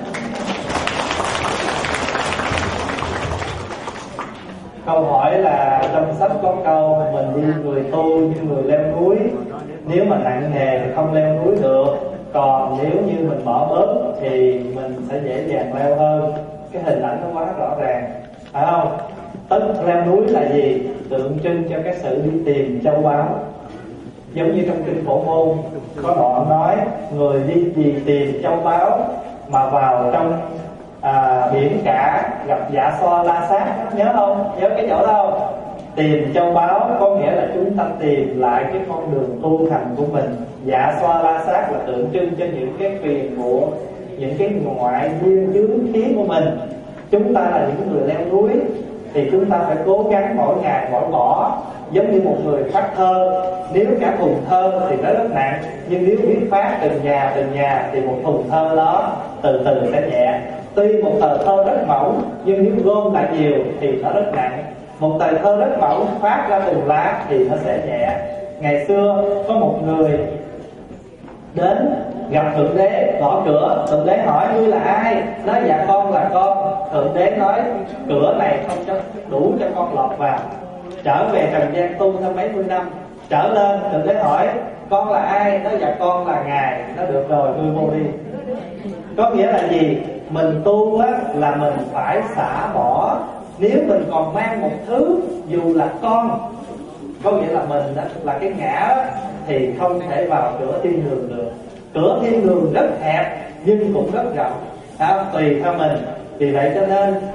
Câu hỏi là trong sách có câu mình đi người tu như người leo núi. Nếu mà nặng nề thì không leo núi được. Còn nếu như mình bỏ bớt thì mình sẽ dễ dàng leo hơn. Cái hình ảnh nó quá rõ ràng, phải không? Tất leo núi là gì? Tượng trưng cho cái sự đi tìm châu báu. Giống như trong kinh Phổ Môn có đoạn nói người đi tìm châu báu mà vào trong biển cả gặp dạ xoa la sát, nhớ không? Nhớ cái chỗ đâu? Tìm châu báu có nghĩa là chúng ta tìm lại cái con đường tu hành của mình. Dạ xoa la sát là tượng trưng cho những cái phiền muộn, những cái ngoại duyên chướng khí của mình. Chúng ta là những người leo núi thì chúng ta phải cố gắng mỗi ngày mỗi bỏ. Giống như một người phát thơ, nếu cả thùng thơ thì nó rất nặng, nhưng nếu biết phát từng nhà thì một thùng thơ đó từ từ sẽ nhẹ. Tuy một tờ thơ rất mỏng nhưng nếu gom lại nhiều thì nó rất nặng. Một tờ thơ rất mỏng phát ra từng lá thì nó sẽ nhẹ. Ngày xưa có một người đến gặp Thượng Đế, gõ cửa. Thượng Đế hỏi ngươi là ai? Nói dạ con là con. Thượng Đế nói cửa này không cho đủ cho con lọt vào. Trở về trần gian tu thêm mấy mươi năm, trở lên Thượng Đế hỏi con là ai? Nói dạ con là Ngài. Nó được rồi, ngươi vô đi. Có nghĩa là gì? Mình tu á, là mình phải xả bỏ. Nếu mình còn mang một thứ dù là con, có nghĩa là mình đó, là cái ngã, thì không thể vào cửa thiên đường được. Cửa thiên đường rất hẹp nhưng cũng rất rộng, tùy theo mình. Vì vậy cho nên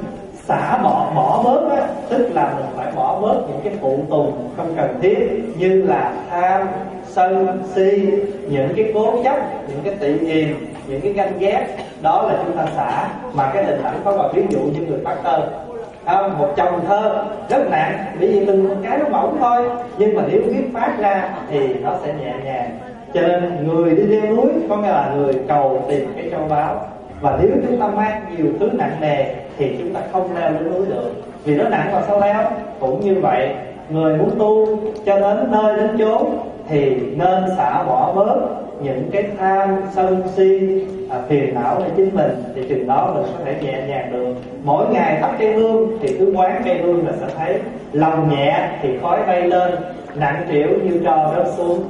Xả bỏ bớt á, tức là mình phải bỏ bớt những cái phụ tùng không cần thiết, như là tham, sân, si, những cái cố chấp, những cái tị hiềm, những cái ganh ghét. Đó là chúng ta xả. Mà cái hình ảnh có vào ví dụ như người phát thơ, một chồng thơ rất nặng, bởi vì từng một cái nó mỏng thôi, nhưng mà nếu viết phát ra thì nó sẽ nhẹ nhàng. Cho nên người đi leo núi có nghĩa là người cầu tìm cái châu báu. Và nếu chúng ta mang nhiều thứ nặng nề thì chúng ta không leo lên núi được, vì nó nặng mà sao leo. Cũng như vậy, người muốn tu cho đến nơi đến chốn thì nên xả bỏ bớt những cái tham, sân, si, phiền não của chính mình, thì chừng đó mình có thể nhẹ nhàng được. Mỗi ngày thắp cây hương thì cứ quán cây hương là sẽ thấy lòng nhẹ thì khói bay lên, nặng trĩu như tro rớt xuống.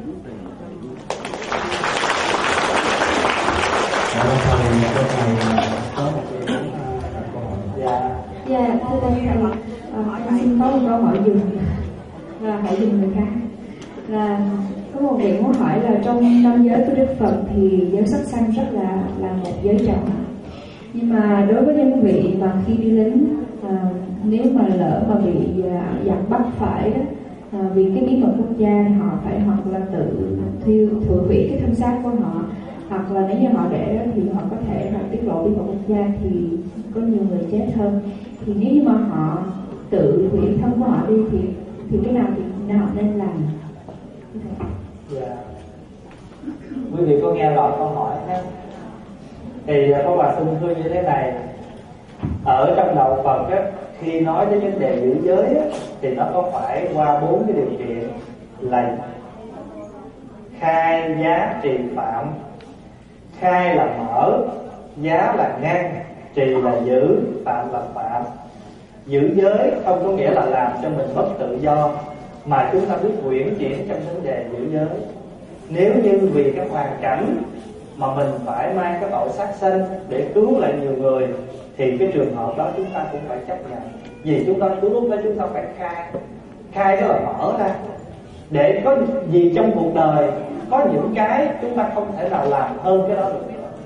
Dạ, thưa thầy, con xin có một câu hỏi dùm là phải dùm người khác. Là có một vị muốn hỏi là trong năm giới của Đức Phật thì giới sắc sanh rất là một giới trọng. Nhưng mà đối với những vị mà khi đi lính, nếu mà lỡ mà bị giặc bắt phải đó, vì cái bí mật quốc gia họ phải hoặc là tự thiêu hủy cái thân xác của họ, hoặc là nếu như họ để đó thì họ có thể là tiết lộ bí mật quốc gia thì có nhiều người chết hơn. Thì nếu như mà họ tự hủy thân của họ đi thì cái nào thì họ nên làm? Dạ. Quý vị có nghe lọt câu hỏi nhé. Thì có bà xin thưa như thế này, ở trong đạo Phật á, khi nói đến vấn đề giữ giới á, thì nó có phải qua 4 cái điều kiện là khai, giá, trì, phạm. Khai là mở, giá là ngăn, trì là giữ, phạm là phạm. Giữ giới không có nghĩa là làm cho mình mất tự do, mà chúng ta biết uyển chuyển trong vấn đề giữ giới. Nếu như vì cái hoàn cảnh mà mình phải mang cái tội sát sanh để cứu lại nhiều người, thì cái trường hợp đó chúng ta cũng phải chấp nhận. Vì chúng ta lúc đó chúng ta phải khai. Khai đó là mở ra, để có gì trong cuộc đời có những cái chúng ta không thể nào làm hơn cái đó được.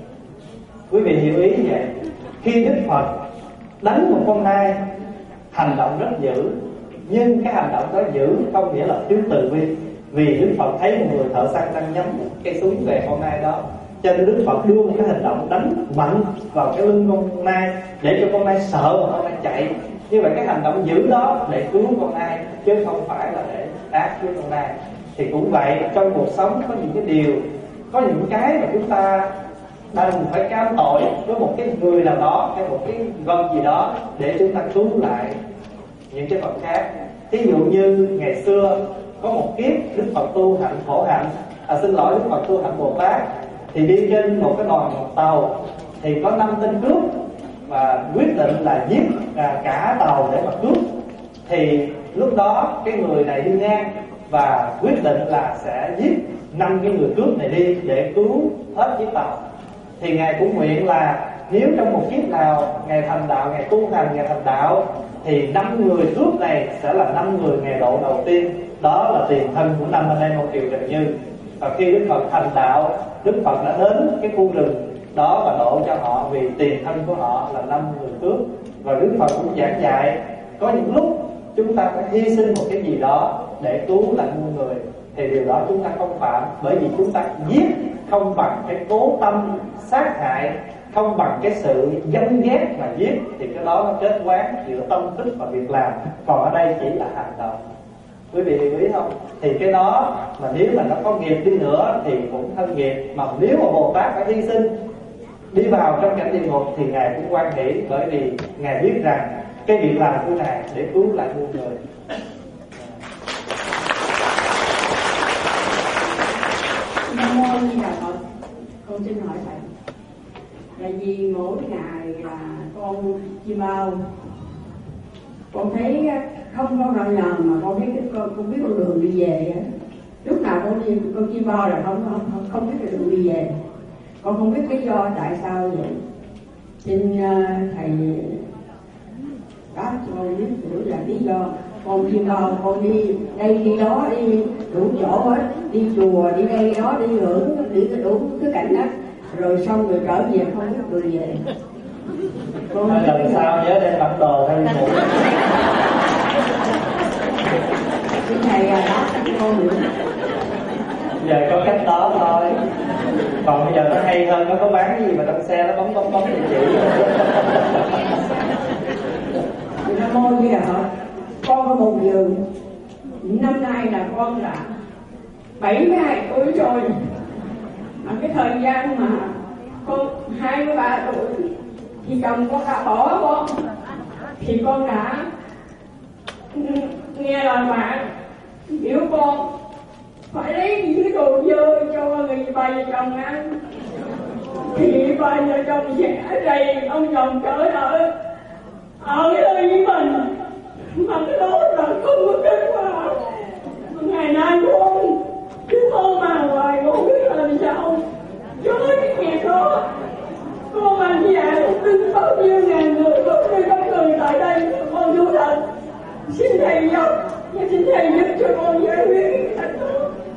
Quý vị hiểu ý như vậy. Khi Đức Phật đánh một con nai, hành động rất dữ, nhưng cái hành động đó dữ không nghĩa là thiếu từ bi. Vì Đức Phật thấy một người thợ săn đang nhắm cây súng về con nai đó, cho nên Đức Phật đưa một cái hành động đánh mạnh vào cái lưng con nai để cho con nai sợ mà con nai chạy. Như vậy cái hành động dữ đó để cứu con nai, chứ không phải là để ác với con nai. Thì cũng vậy, trong cuộc sống có những cái điều, có những cái mà chúng ta đành phải cam tội với một cái người nào đó hay một cái vật gì đó để chúng ta cứu lại những cái vật khác. Thí dụ như ngày xưa có một kiếp Đức Phật tu hạnh khổ hạnh, Đức Phật tu hạnh Bồ Tát, thì đi trên một cái đoàn tàu thì có 5 tên cướp và quyết định là giết cả tàu để mà cướp. Thì lúc đó cái người này đi ngang và quyết định là sẽ giết 5 cái người cướp này đi để cứu hết chiếc tàu. Thì Ngài cũng nguyện là nếu trong một kiếp nào Ngài thành đạo, Ngài tu hành, Ngài thành đạo, thì 5 người cướp này sẽ là 5 người Ngài độ đầu tiên. Đó là tiền thân của 5 anh em một Kiều Trần Như. Và khi Đức Phật thành đạo, Đức Phật đã đến cái khu rừng đó và độ cho họ, vì tiền thân của họ là 5 người cướp. Và Đức Phật cũng giảng dạy có những lúc chúng ta phải hy sinh một cái gì đó để cứu lại muôn người, thì điều đó chúng ta không phạm. Bởi vì chúng ta giết không bằng cái cố tâm sát hại, không bằng cái sự ganh ghét mà giết, thì cái đó nó kết quán giữa tâm thức và việc làm. Còn ở đây chỉ là hành động. Quý vị hiểu ý không? Thì cái đó mà nếu mà nó có nghiệp đi nữa thì cũng thân nghiệp. Mà nếu mà Bồ Tát phải hy sinh đi vào trong cảnh địa ngục thì Ngài cũng hoan hỷ, bởi vì Ngài biết rằng cái việc làm của Ngài để cứu lại muôn người. Nam mô Di Đà Phật. Con xin hỏi thầy, là vì mỗi ngày là con chim bao, con thấy không có rợ nhờn mà con biết con biết con đường đi về. Lúc nào con chim bao là không biết cái đường đi về. Con không biết lý do tại sao vậy. Xin thầy đáp cho con biết thử là lý do. Con chim bao con đi đây đi đó, đi đủ chỗ hết, đi chùa đi đây đó, đi hưởng đi đủ cái cảnh đó, rồi xong rồi trở về không biết đường về. Lần sau nhớ đem bản đồ hay mũ. Thầy đó con nữa. Giờ có cách đó thôi. Còn bây giờ nó hay hơn, nó có bán cái gì mà trong xe nó bấm thì chỉ. Nam mô như là con có một giường. Năm nay là con đã 72 tuổi rồi. Mà cái thời gian mà con 23 tuổi thì chồng con đã bỏ con, thì con đã nghe lời bạn biểu con phải lấy những cái đồ dơ cho người bà vợ chồng ăn, thì bà vợ chồng sẽ rầy ông chồng trở lại ở nơi với mình, mà cái đó là không có kết quả. Ngày nay con cứ thơ mà hoài con biết làm sao cho cái việc đó. Con anh già tin bao nhiêu ngàn người, bao nhiêu các người tại đây, con chú thật xin thầy giúp, xin thầy giúp cho con giải quyết cái cảnh đó.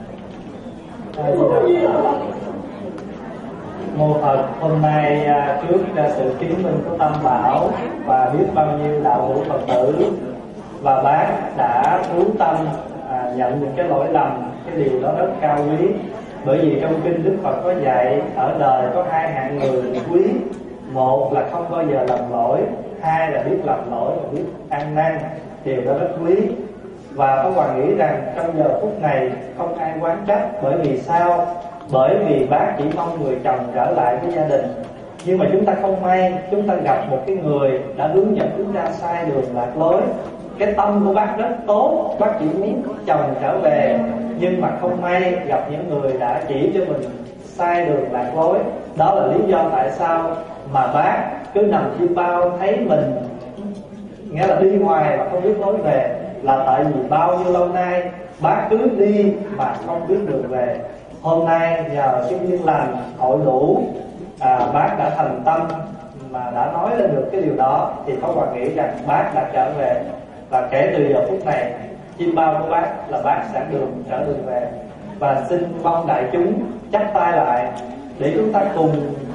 Mô Phật, hôm nay trước sự chứng minh của Tâm Bảo và biết bao nhiêu đạo hữu Phật tử và bác đã cứu tâm nhận những cái lỗi lầm, cái điều đó rất cao quý. Bởi vì trong kinh Đức Phật có dạy ở đời có hai hạng người quý. Một là không bao giờ làm lỗi, hai là biết làm lỗi và biết ăn năn. Điều đó rất quý. Và Pháp Hòa nghĩ rằng trong giờ phút này không ai oán trách. Bởi vì sao? Bởi vì bác chỉ mong người chồng trở lại với gia đình. Nhưng mà chúng ta không may, chúng ta gặp một cái người đã hướng dẫn chúng ta sai đường lạc lối. Cái tâm của bác rất tốt, bác chỉ muốn chồng trở về, nhưng mà không may gặp những người đã chỉ cho mình sai đường lạc lối. Đó là lý do tại sao mà bác cứ nằm chim bao thấy mình, nghĩa là đi hoài mà không biết lối về, là tại vì bao nhiêu lâu nay bác cứ đi mà không biết đường về. Hôm nay nhờ cái duyên lành hội đủ, bác đã thành tâm mà đã nói lên được cái điều đó, thì Pháp Hòa nghĩ rằng bác đã trở về. Và kể từ giờ phút này, chim bao của bác là bác sẽ trở đường về. Và xin mong đại chúng chắp tay lại để chúng ta cùng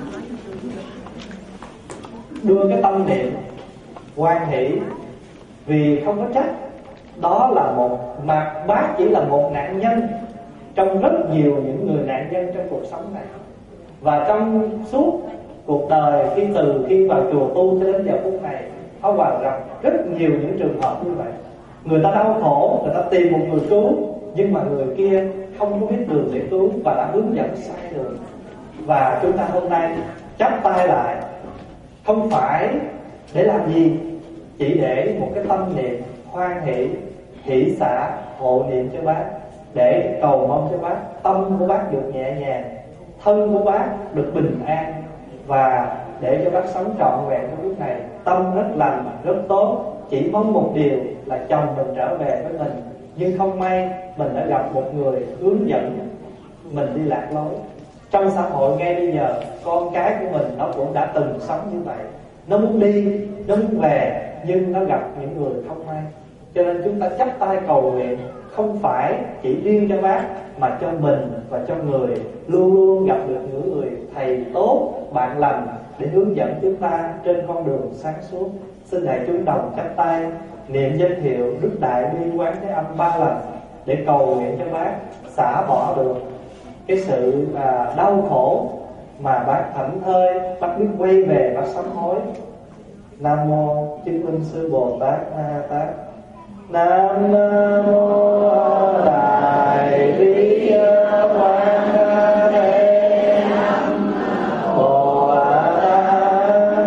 đưa cái tâm niệm hoan hỷ, vì không có trách. Đó là mà bác chỉ là một nạn nhân trong rất nhiều những người nạn nhân trong cuộc sống này. Và trong suốt cuộc đời, từ khi vào chùa tu cho đến giờ phút này, Pháp Hòa gặp rất nhiều những trường hợp như vậy. Người ta đau khổ, người ta tìm một người cứu, nhưng mà người kia không có biết đường để cứu và đã hướng dẫn sai đường. Và chúng ta hôm nay chắp tay lại, không phải để làm gì, chỉ để một cái tâm niệm hoan hỷ, hỷ xả, hộ niệm cho bác, để cầu mong cho bác tâm của bác được nhẹ nhàng, thân của bác được bình an, và để cho bác sống trọn vẹn trong lúc này. Tâm rất lành, rất tốt, chỉ mong một điều là chồng mình trở về với mình. Nhưng không may mình đã gặp một người hướng dẫn mình đi lạc lối. Trong xã hội ngay bây giờ, con cái của mình nó cũng đã từng sống như vậy. Nó muốn đi, nó muốn về, nhưng nó gặp những người không may. Cho nên chúng ta chắp tay cầu nguyện, không phải chỉ riêng cho bác, mà cho mình và cho người, luôn luôn gặp được những người thầy tốt, bạn lành để hướng dẫn chúng ta trên con đường sáng suốt. Xin đại chúng đồng chắp tay niệm danh hiệu Đức Đại Bi Quán Thế Âm 3 lần để cầu nguyện cho bác xả bỏ được cái sự đau khổ mà bác thảnh thơi, bác biết quay về, bác sám hối. Nam mô Chứng Minh Sư Bồ Tát Ma Tát. Nam mô Đại Bi Quán Thế Âm Bồ Tát.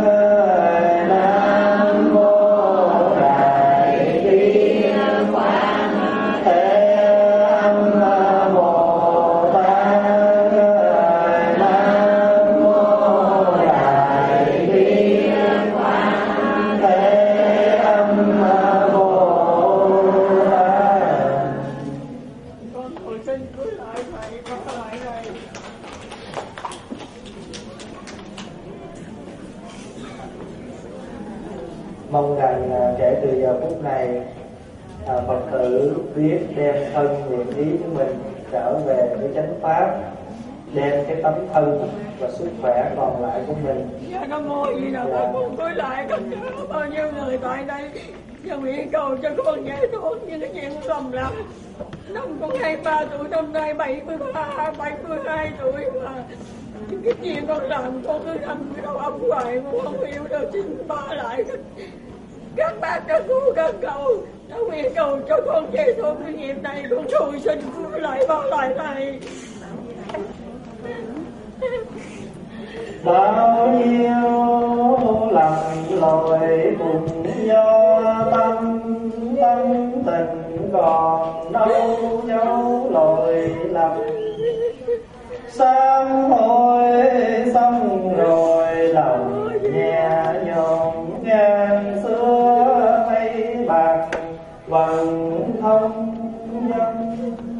Nam mô Đại Bi Quán Thế Âm Bồ Tát. Nam mô Đại Bi Quán Thế Âm Bồ mong rằng kể từ giờ phút này, Phật tử biết đem thân nguyện ý của mình trở về với chánh pháp, đem cái tấm thân và sức khỏe còn lại của mình. Dạ Nam Mô Di Đà Phật. Con cúi lại con nhớ bao nhiêu người tại đây và nguyện cầu cho con giải thoát những cái chuyện lầm lầm. Năm con 23 tuổi, năm nay 72 tuổi mà những cái chuyện con làm con cứ nằm cái đầu óc hoài, con không hiểu được. Xin ba lại các bác các cô các cậu đã nguyện cầu cho con giải thoát cái nghiệp này, con thôi xin cúi lại bao lại này. Bao nhiêu lầm lỗi cùng do tâm tình còn đâu dấu lỗi lầm. Sám hối xong rồi lòng nhẹ nhõm ngang xưa mây bạc vầng thông nhân.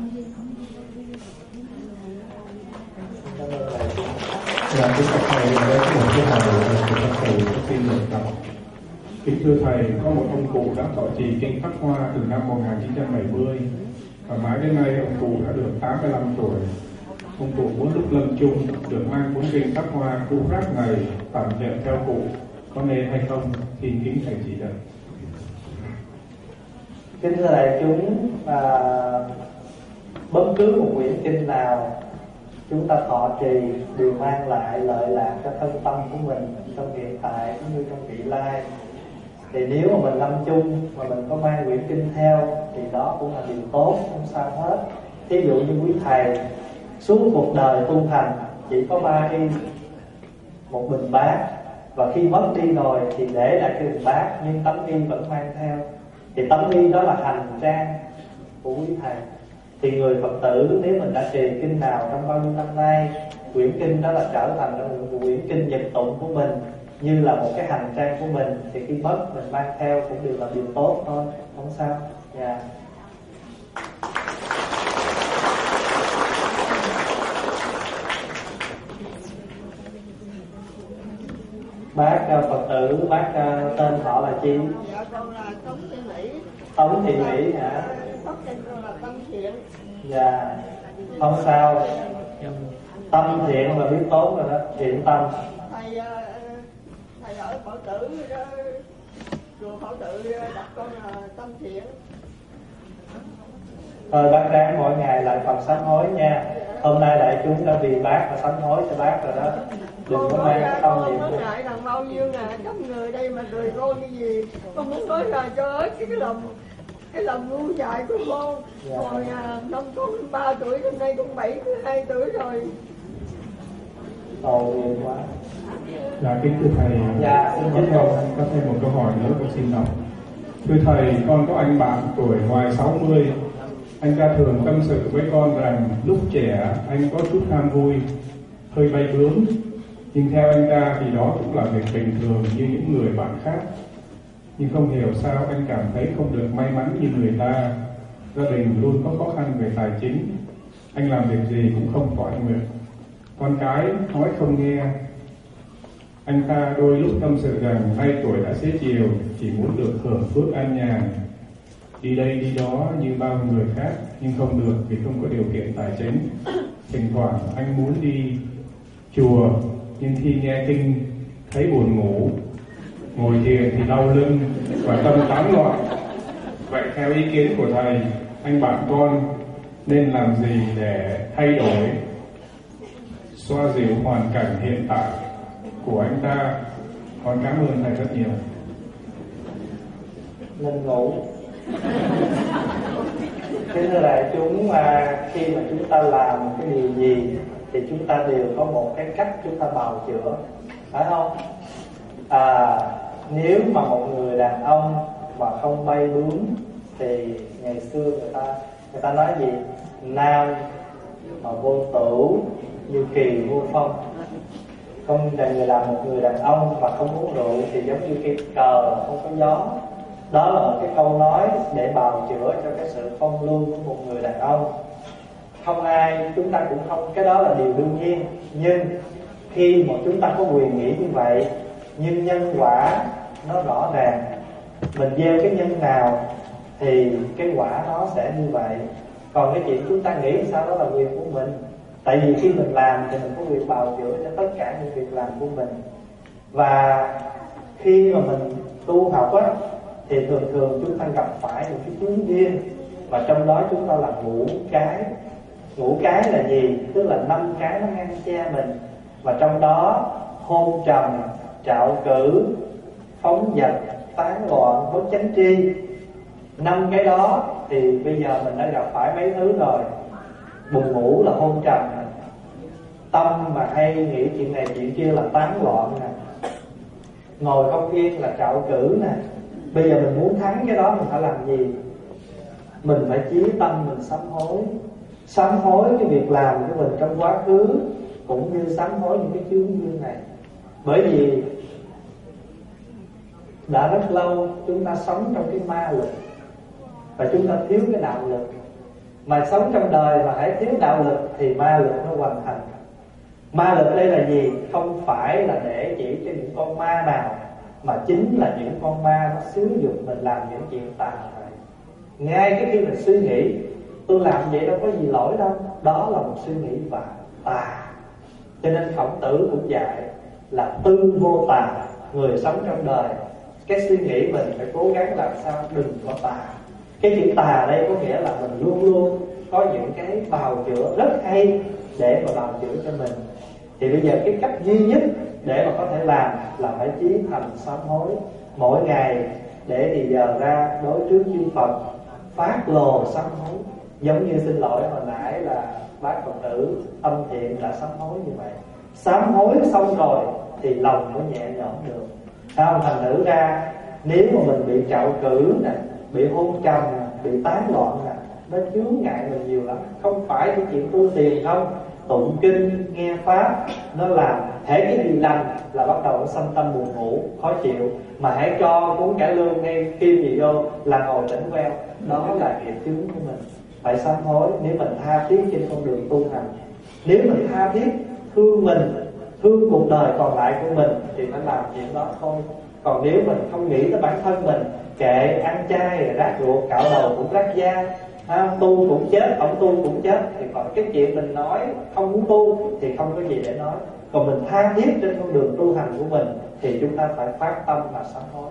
Là kính bạch thầy, đây là một câu hỏi của các thầy xin được đọc. Kính thưa thầy, có một ông cụ đã thọ trì kinh Pháp Hoa từ năm 1970 và mãi đến nay ông cụ đã được 85 tuổi. Ông cụ muốn lúc lâm chung được mang cuốn kinh Pháp Hoa cụ rác này tạm hiện theo cụ, có nên hay không? Xin kính thầy chỉ dẫn. Kính thưa đại chúng, bất cứ một quyển kinh nào chúng ta thọ trì đều mang lại lợi lạc cho thân tâm của mình trong hiện tại cũng như trong vị lai. Thì nếu mà mình lâm chung mà mình có mang quyển kinh theo thì đó cũng là điều tốt, không sao hết. Thí dụ như quý thầy suốt cuộc đời tu hành chỉ có 3 y, một bình bát, và khi mất đi rồi thì để lại cái bình bát nhưng tấm y vẫn mang theo. Thì tấm y đó là hành trang của quý thầy. Thì người Phật tử nếu mình đã trì kinh nào trong bao nhiêu năm nay, quyển kinh đó là trở thành một quyển kinh nhật tụng của mình, như là một cái hành trang của mình, thì khi mất mình mang theo cũng đều là điều tốt thôi, không sao. Yeah. Bác Phật tử, bác tên họ là chi? Dạ con là Tống Thị Mỹ. Tống Thị Mỹ hả? Tống tên con là Tâm Thiện. Dạ, không sao. Tâm thiện là biết tốt rồi đó, thiện tâm. Thầy ở Phật tử chùa Phật tử đặt con là Tâm Thiện. Thôi bác ráng mỗi ngày lại Phật sám hối nha. Hôm nay đại chúng đã vì bác mà sám hối cho bác rồi đó. Đừng có mang cái tâm niệm. Con nói lại rằng bao nhiêu trăm người đây mà cười con cái gì, con muốn nói ra cho hết cái lòng ngu dại của con. Rồi năm con 3 tuổi, hôm nay con 72 tuổi rồi. Tội nghiệp quá. Dạ kính thưa thầy, có thêm một câu hỏi nữa con xin đọc. Thưa thầy, con có anh bạn tuổi ngoài 60. Anh ta thường tâm sự với con rằng lúc trẻ anh có chút ham vui, hơi bay bướm, nhưng theo anh ta thì đó cũng là việc bình thường như những người bạn khác. Nhưng không hiểu sao anh cảm thấy không được may mắn như người ta. Gia đình luôn có khó khăn về tài chính, anh làm việc gì cũng không thỏa nguyện. Con cái nói không nghe. Anh ta đôi lúc tâm sự rằng nay tuổi đã xế chiều, chỉ muốn được hưởng phước an nhàn, đi đây đi đó như bao người khác, nhưng không được vì không có điều kiện tài chính. Thỉnh thoảng anh muốn đi chùa, nhưng khi nghe kinh thấy buồn ngủ, ngồi thiền thì đau lưng và tâm tán loạn. Vậy theo ý kiến của thầy, anh bạn con nên làm gì để thay đổi, xoa dịu hoàn cảnh hiện tại của anh ta? Con cảm ơn thầy rất nhiều. Nên ngủ. Thế nên là khi mà chúng ta làm cái điều gì thì chúng ta đều có một cái cách chúng ta bào chữa, phải không? Nếu mà một người đàn ông mà không bay bướm thì ngày xưa người ta nói gì? Nam mà vô tử như kỳ vô phong. Không là một người đàn ông mà không uống rượu thì giống như cây cờ không có gió. Đó là một cái câu nói để bào chữa cho cái sự phong lưu của một người đàn ông. Không ai, chúng ta cũng không, cái đó là điều đương nhiên. Nhưng khi mà chúng ta có quyền nghĩ như vậy, nhưng nhân quả nó rõ ràng, mình gieo cái nhân nào thì cái quả nó sẽ như vậy. Còn cái chuyện chúng ta nghĩ sao đó là quyền của mình. Tại vì khi mình làm thì mình có quyền bào chữa cho tất cả những việc làm của mình. Và khi mà mình tu học á, thì thường thường chúng ta gặp phải một cái chướng duyên, và trong đó chúng ta là ngũ cái. Ngũ cái là gì? Tức là 5 cái nó ngăn che mình. Và trong đó hôn trầm, trạo cử, phóng dật, tán loạn, bất chánh tri, 5 cái đó thì bây giờ mình đã gặp phải mấy thứ rồi. Buồn ngủ là hôn trầm, tâm mà hay nghĩ chuyện này chuyện kia là tán loạn nè, ngồi không yên là trạo cử nè. Bây giờ mình muốn thắng cái đó mình phải làm gì? Mình phải chí tâm mình sám hối. Sám hối cái việc làm của mình trong quá khứ, cũng như sám hối những cái chướng duyên này. Bởi vì đã rất lâu chúng ta sống trong cái ma lực, và chúng ta thiếu cái đạo lực. Mà sống trong đời mà hãy thiếu đạo lực thì ma lực nó hoàn thành. Ma lực đây là gì? Không phải là để chỉ cho những con ma nào, mà chính là những con ma nó xúi dục mình làm những chuyện tà hại. Ngay cái khi mình suy nghĩ tôi làm vậy đâu có gì lỗi đâu, đó là một suy nghĩ tà. Cho nên Khổng Tử cũng dạy là tư vô tà. Người sống trong đời, cái suy nghĩ mình phải cố gắng làm sao đừng có tà. Cái chữ tà đây có nghĩa là mình luôn luôn có những cái bào chữa rất hay để mà bào chữa cho mình. Thì bây giờ cái cách duy nhất để mà có thể làm là phải chí thành sám hối mỗi ngày, để thì giờ ra đối trước chư Phật phát lồ sám hối. Giống như xin lỗi hồi nãy là bác Phật tử tâm thiện đã sám hối như vậy. Sám hối xong rồi thì lòng mới nhẹ nhõm được. Sao thành thử ra nếu mà mình bị trạo cử nè, bị hôn trầm nè, bị tán loạn nè, nó chướng ngại mình nhiều lắm. Không phải cái chuyện tu tiền không, tụng kinh, nghe pháp, nó làm thể cái gì lành là bắt đầu nó sanh tâm buồn ngủ, khó chịu. Mà hãy cho cuốn cải lương hay phim gì vô là ngồi tỉnh queo. Đó là nghiệp chướng của mình. Phải sám hối nếu mình tha thiết trên con đường tu hành. Nếu mình tha thiết thương mình, thương cuộc đời còn lại của mình thì phải làm chuyện đó thôi. Còn nếu mình không nghĩ tới bản thân mình, kệ ăn chay, rác ruột, cạo đầu cũng rác da, tu cũng chết, không tu cũng chết, thì còn cái chuyện mình nói không muốn tu thì không có gì để nói. Còn mình tha thiết trên con đường tu hành của mình thì chúng ta phải phát tâm mà sám hối.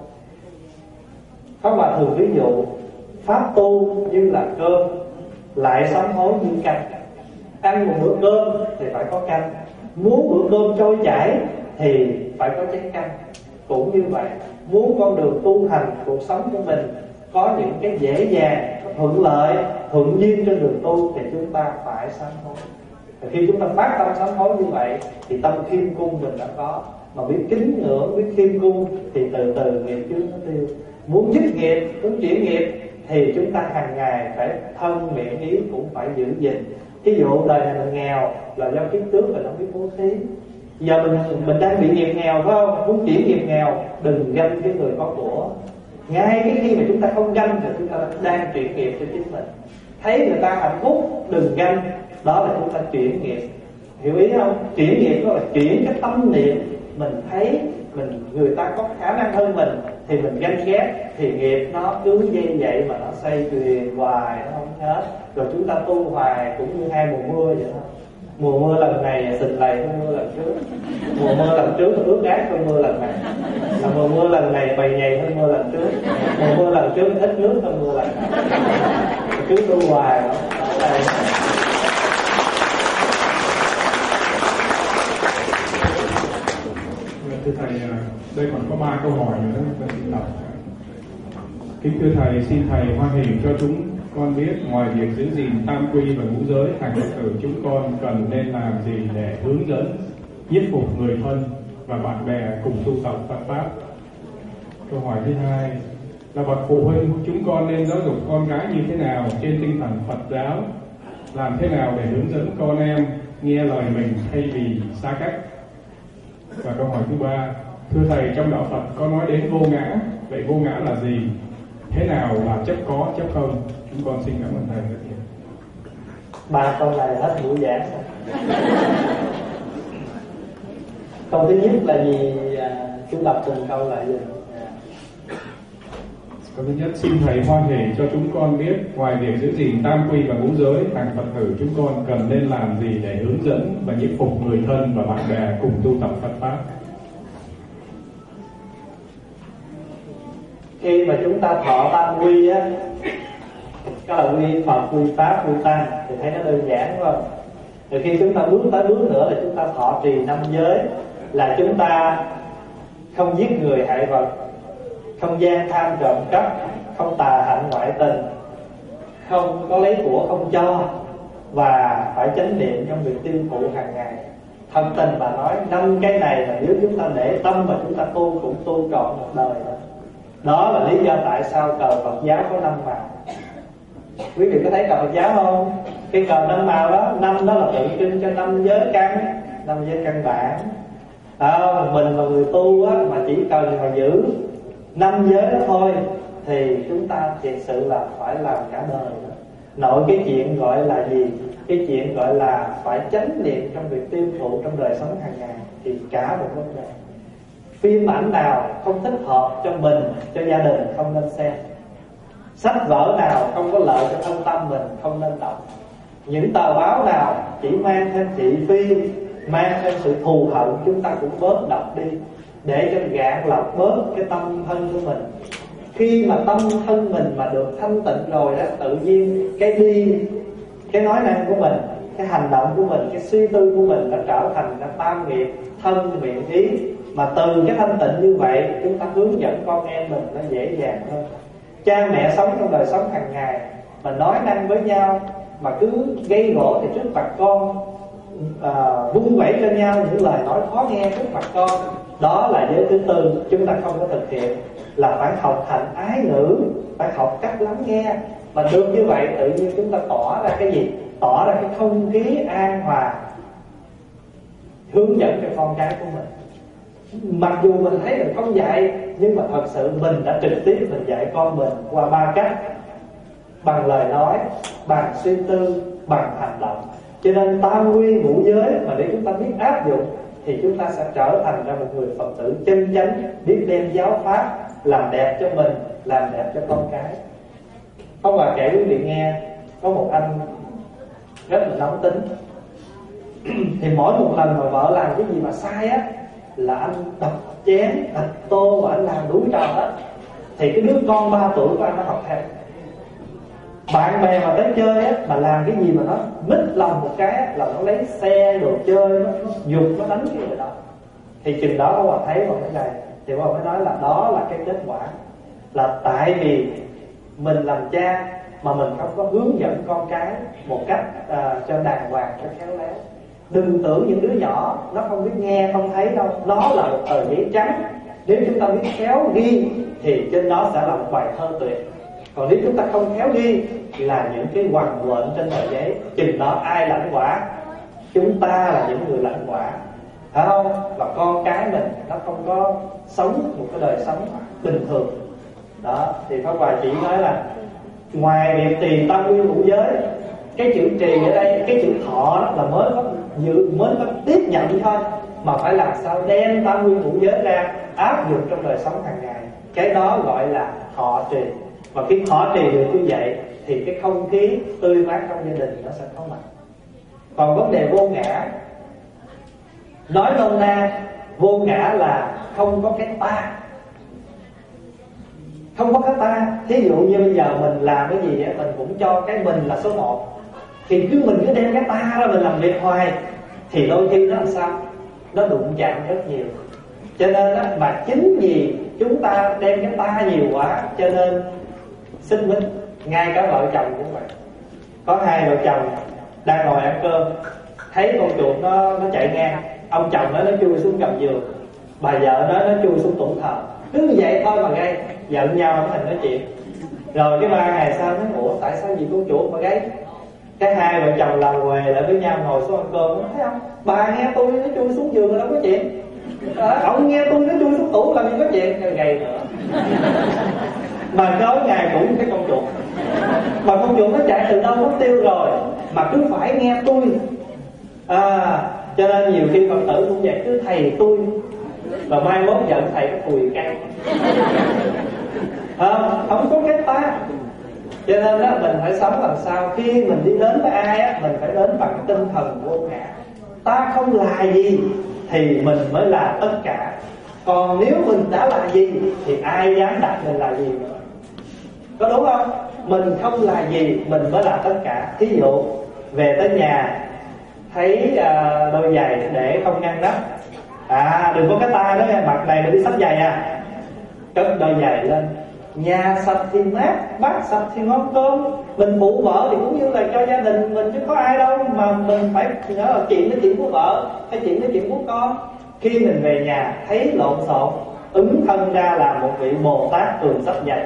Các bạn thường ví dụ pháp tu như là cơm, lại sám hối như canh. Ăn một bữa cơm thì phải có canh, muốn bữa cơm trôi chảy thì phải có chén canh. Cũng như vậy, muốn con đường tu hành cuộc sống của mình có những cái dễ dàng, thuận lợi, thuận duyên trên đường tu thì chúng ta phải sám hối. Và khi chúng ta phát tâm sám hối như vậy thì tâm khiêm cung mình đã có. Mà biết kính ngưỡng, biết khiêm cung thì từ từ nghiệp chướng nó tiêu. Muốn dứt nghiệp, muốn chuyển nghiệp thì chúng ta hàng ngày phải thân miệng ý cũng phải giữ gìn. Ví dụ đời này mình nghèo là do kiếp trước mình không biết bố thí. Giờ mình đang bị nghiệp nghèo phải không? Muốn chuyển nghiệp nghèo, đừng ganh cái người có của. Ngay cái khi mà chúng ta không ganh thì chúng ta đang chuyển nghiệp cho chính mình. Thấy người ta hạnh phúc, đừng ganh, đó là chúng ta chuyển nghiệp. Hiểu ý không? Chuyển nghiệp đó là chuyển cái tâm niệm. Mình thấy người ta có khả năng hơn mình thì mình ganh ghét, thì nghiệp nó cứ như vậy mà nó xoay truyền hoài, nó không hết. Rồi chúng ta tu hoài cũng như hai mùa mưa vậy đó. Mùa mưa lần này xịt lầy hơn mưa lần trước, mùa mưa lần trước nó ướt át hơn mưa lần này, là mùa mưa lần này bầy nhầy hơn mưa lần trước, mùa mưa lần trước ít nước hơn mưa lần này. Cứ tu hoài đó. Thưa thầy, đây còn có 3 câu hỏi nữa tôi xin đọc. Kính thưa thầy, xin thầy hoan hỷ cho chúng con biết ngoài việc giữ gìn tam quy và ngũ giới, hàng Phật tử chúng con cần nên làm gì để hướng dẫn, nhiếp phục người thân và bạn bè cùng tu tập Phật pháp. Câu hỏi thứ hai là bậc phụ huynh chúng con nên giáo dục con cái như thế nào trên tinh thần Phật giáo, làm thế nào để hướng dẫn con em nghe lời mình thay vì xa cách. Và câu hỏi thứ ba, thưa thầy, trong đạo Phật có nói đến vô ngã, vậy vô ngã là gì? Thế nào là chấp có, chấp không? Chúng con xin cảm ơn thầy rất nhiều. 3 câu này hết buổi giảng. Câu thứ nhất là gì? Chúng đọc từng câu là gì? Câu thứ nhất, xin thầy hoan hỷ cho chúng con biết ngoài việc giữ gìn tam quy và ngũ giới, hàng Phật tử chúng con cần nên làm gì để hướng dẫn và nhiếp phục người thân và bạn bè cùng tu tập Phật pháp. Khi mà chúng ta thọ tam quy á, đó là quy Phật, quy Pháp, quy Tăng, thì thấy nó đơn giản đúng không? Rồi khi chúng ta bước tới bước nữa là chúng ta thọ trì 5 giới, là chúng ta không giết người hại vật, không gian tham trộm cắp, không tà hạnh ngoại tình, không có lấy của không cho, và phải chánh niệm trong việc tiêu thụ hàng ngày. Thật tình mà nói, 5 cái này là nếu chúng ta để tâm và chúng ta tu cũng tu trọn một đời đó. Đó là lý do tại sao cờ Phật giáo có 5 màu. Quý vị có thấy cờ Phật giáo không? Cái cờ 5 màu đó, 5 đó là tượng trưng cho 5 giới căn, 5 giới căn bản. Mình là người tu á, mà chỉ cần mà giữ 5 giới đó thôi thì chúng ta thực sự là phải làm cả đời đó. Nội cái chuyện gọi là gì? Cái chuyện gọi là phải chánh niệm trong việc tiêu thụ trong đời sống hàng ngày thì cả một vấn đề. Phim ảnh nào không thích hợp cho mình, cho gia đình không nên xem. Sách vở nào không có lợi cho thân tâm mình không nên đọc. Những tờ báo nào chỉ mang thêm thị phi, mang thêm sự thù hận, chúng ta cũng bớt đọc đi, để cho gạn lọc bớt cái tâm thân của mình. Khi mà tâm thân mình mà được thanh tịnh rồi đó, tự nhiên cái đi, cái nói năng của mình, cái hành động của mình, cái suy tư của mình nó trở thành là tam nghiệp thân miệng ý. Mà từ cái thanh tịnh như vậy, chúng ta hướng dẫn con em mình nó dễ dàng hơn. Cha mẹ sống trong đời sống hàng ngày mà nói năng với nhau mà cứ gây gổ thì trước mặt con, vung vẩy cho nhau những lời nói khó nghe trước mặt con, đó là giới thứ tư chúng ta không có thực hiện. Là phải học hành ái ngữ, phải học cách lắng nghe. Mà được như vậy tự nhiên chúng ta tỏ ra cái gì? Tỏ ra cái không khí an hòa, hướng dẫn cho con cái của mình. Mặc dù mình thấy mình không dạy, nhưng mà thật sự mình đã trực tiếp mình dạy con mình qua 3 cách: bằng lời nói, bằng suy tư, bằng hành động. Cho nên tam quy ngũ giới mà để chúng ta biết áp dụng thì chúng ta sẽ trở thành ra một người Phật tử chân chánh, biết đem giáo pháp làm đẹp cho mình, làm đẹp cho con cái. Ông bà kể quý vị nghe, có một anh rất là nóng tính. Thì mỗi một lần mà vợ làm cái gì mà sai á là anh đập chén, đập tô và anh làm đủ trò hết. Thì cái đứa con 3 tuổi của anh nó học theo. Bạn bè mà tới chơi á, mà làm cái gì mà nó mít lòng một cái á, là nó lấy xe đồ chơi, nó giục, nó đánh cái gì đó. Thì chừng đó ông bà thấy vào cái này, thì ông mới nói là đó là cái kết quả. Là tại vì mình làm cha mà mình không có hướng dẫn con cái một cách cho đàng hoàng, cho khéo léo. Đừng tưởng những đứa nhỏ nó không biết nghe, không thấy đâu. Nó là một tờ giấy trắng, nếu chúng ta biết khéo ghi thì trên đó sẽ là một bài thơ tuyệt. Còn nếu chúng ta không khéo ghi là những cái quằn quện trên tờ giấy. Chừng đó ai lãnh quả? Chúng ta là những người lãnh quả, phải không? Và con cái mình nó không có sống một cái đời sống bình thường. Đó, thì Pháp Hòa chỉ nói là ngoài việc trì tam quy ngũ giới, cái chữ trì ở đây, cái chữ thọ đó là mới có tiếp nhận thôi. Mà phải làm sao đem tam quy ngũ giới ra áp dụng trong đời sống hàng ngày. Cái đó gọi là thọ trì. Và khi thọ trì được như vậy thì cái không khí tươi mát trong gia đình nó sẽ có mặt. Còn vấn đề vô ngã, nói nôm na, vô ngã là không có cái ta. Không có cái ta. Thí dụ như bây giờ mình làm cái gì ấy, mình cũng cho cái mình là số 1. Thì cứ mình cứ đem cái ta ra mình làm việc hoài, thì đôi khi nó làm sao? Nó đụng chạm rất nhiều. Cho nên đó, mà chính vì chúng ta đem cái ta nhiều quá, cho nên xích mích. Ngay cả vợ chồng cũng vậy. Có 2 vợ chồng đang ngồi ăn cơm, thấy con chuột nó chạy ngang. Ông chồng nó chui xuống gầm giường, bà vợ nó chui xuống tủ thờ. Cứ như vậy thôi mà gây giận nhau nó thành nói chuyện. Rồi cái 3 ngày sau nó ủa tại sao gì con chuột mà gây? Cái 2 vợ chồng làm quề lại với nhau ngồi xuống ăn cơm, thấy không? Bà nghe tôi nó chui xuống giường đâu có chuyện. Ông nghe tôi nó chui xuống tủ làm gì có chuyện, rồi gầy nữa. Mà tối ngày cũng cái con chuột. Mà con chuột nó chạy từ đâu mất tiêu rồi, mà cứ phải nghe tôi. Cho nên nhiều khi Phật tử cũng vậy, cứ thầy tôi, và mai mốt giận thầy có cùi cay. Không có cái ta. Cho nên đó, mình phải sống làm sao khi mình đi đến với ai á, mình phải đến bằng tinh thần vô ngã. Ta không là gì thì mình mới là tất cả. Còn nếu mình đã là gì thì ai dám đặt mình là gì nữa. Có đúng không? Mình không là gì mình mới là tất cả. Thí dụ về tới nhà thấy đôi giày để không ngăn nắp, đừng có cái ta đó nha, mặt này để đi xách giày cất đôi giày lên. Nhà sạch thì mát, bát sạch thì ngon cơm. Mình phụ vợ thì cũng như là cho gia đình mình chứ có ai đâu mà mình phải nhớ là chuyện cái chuyện của vợ hay chuyện cái chuyện của con. Khi mình về nhà thấy lộn xộn, ứng thân ra là một vị Bồ Tát tường sách giày.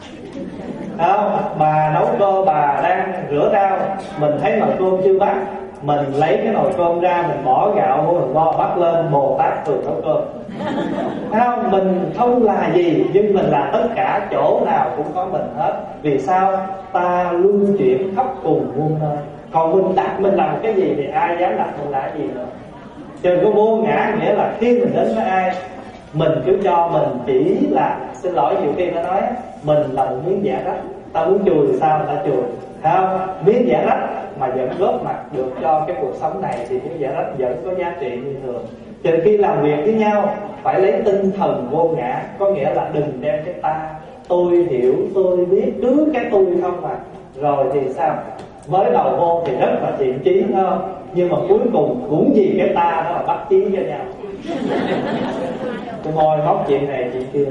Bà nấu cơm, bà đang rửa rau, mình thấy nồi cơm chưa bắt, mình lấy cái nồi cơm ra, mình bỏ gạo vô, mình vo bắt lên, Bồ Tát tường nấu cơm. Mình không là gì nhưng mình là tất cả, chỗ nào cũng có mình hết. Vì sao? Ta luân chuyển khắp cùng muôn nơi. Còn mình đặt mình làm cái gì thì ai dám đặt mình là gì nữa. Chứ có vô ngã nghĩa là khi mình đến với ai, mình cứ cho mình chỉ là, xin lỗi nhiều khi nó nói mình là một miếng vải rách, ta muốn chùi thì sao ta chùi, miếng vải rách mà vẫn góp mặt được cho cái cuộc sống này thì miếng vải rách vẫn có giá trị như thường. Cho nên khi làm việc với nhau phải lấy tinh thần vô ngã, có nghĩa là đừng đem cái ta, tôi hiểu, tôi biết, cứ cái tôi không rồi thì sao? Mới đầu vô thì rất là thiện chí không? Nhưng mà cuối cùng cũng vì cái ta đó là bắt chí cho nhau. Tôi môi móc chuyện này chuyện kia.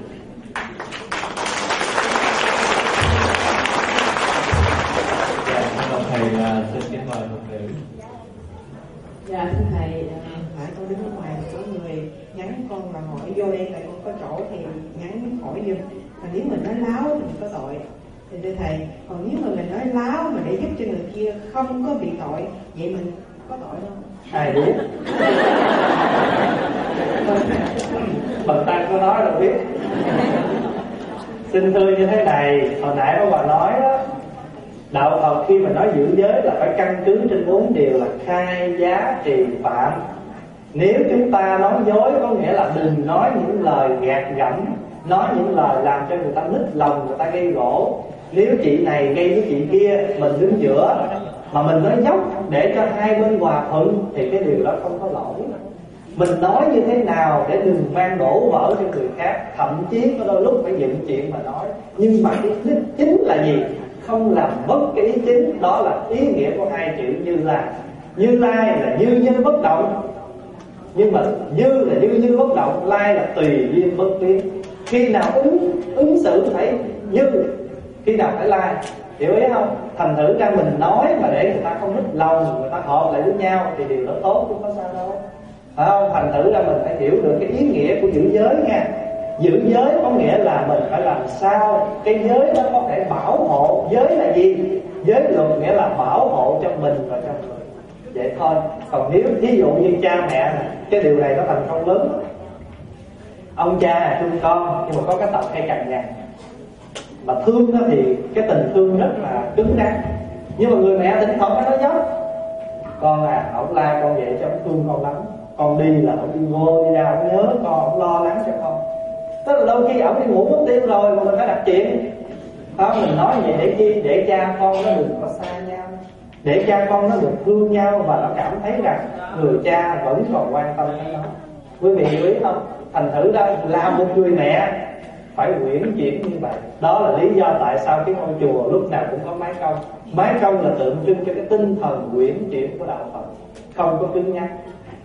Thầy xin kính mời một nữ. Dạ thưa thầy, phải con đứng ở ngoài có người nhắn con là hỏi vô đây tại con có chỗ thì nhắn hỏi giùm. Mà nếu mình nói láo thì mình có tội. Thì thưa thầy, còn nếu mà mình nói láo mà để giúp cho người kia không có bị tội, vậy mình có tội không? Ai biết? Bần tăng có nói đâu biết. Xin thưa như thế này, hồi nãy ông bà nói đó, đạo Phật khi mà nói giữ giới là phải căn cứ trên 4 điều là khai, giá, trì, phạm. Nếu chúng ta nói dối có nghĩa là đừng nói những lời gạt gẫm, nói những lời làm cho người ta nứt lòng, người ta gây gỗ. Nếu chị này gây với chị kia, mình đứng giữa mà mình nói dốc để cho hai bên hòa thuận thì cái điều đó không có lỗi. Mình nói như thế nào để đừng mang đổ vỡ cho người khác, thậm chí có đôi lúc phải dựng chuyện mà nói. Nhưng mà cái đích chính là gì? Không làm mất cái ý chính, đó là ý nghĩa của hai chữ Như Lai. Như Lai là như nhân bất động, nhưng mà Như là như bất động, Lai là tùy duyên bất biến. Khi nào ứng xử phải như, khi nào phải lai, hiểu ý không? Thành thử ra mình nói mà để người ta không nứt lòng, người ta hợp lại với nhau thì điều đó tốt, không có sao đâu. Phải không? Thành thử ra mình phải hiểu được cái ý nghĩa của giữ giới nha. Giữ giới có nghĩa là mình phải làm sao cái giới đó có thể bảo hộ. Giới là gì? Giới luật nghĩa là bảo hộ cho mình và cho người, vậy thôi. Còn nếu ví dụ như cha mẹ này, cái điều này nó thành công lớn. Ông cha thương con nhưng mà có cái tật hay cằn nhằn, mà thương đó thì cái tình thương rất là cứng rắn. Nhưng mà người mẹ thỉnh thoảng phải nói dốc: con ông la con vậy cho ông thương con lắm, con đi là ông đi vô đi ra ông nhớ con, ông lo lắng cho con. Tức là đôi khi ông đi ngủ mất tiêu rồi mà mình phải đặt chuyện đó. Mình nói vậy để chi? Để cha con nó đừng có xa nhau, để cha con nó được thương nhau và nó cảm thấy rằng người cha vẫn còn quan tâm đến nó. Quý vị hiểu ý không? Thành thử ra là một người mẹ phải uyển chuyển như vậy. Đó là lý do tại sao cái ngôi chùa lúc nào cũng có mái cong. Mái cong là tượng trưng cho cái tinh thần uyển chuyển của đạo Phật, không có cứng nhắc.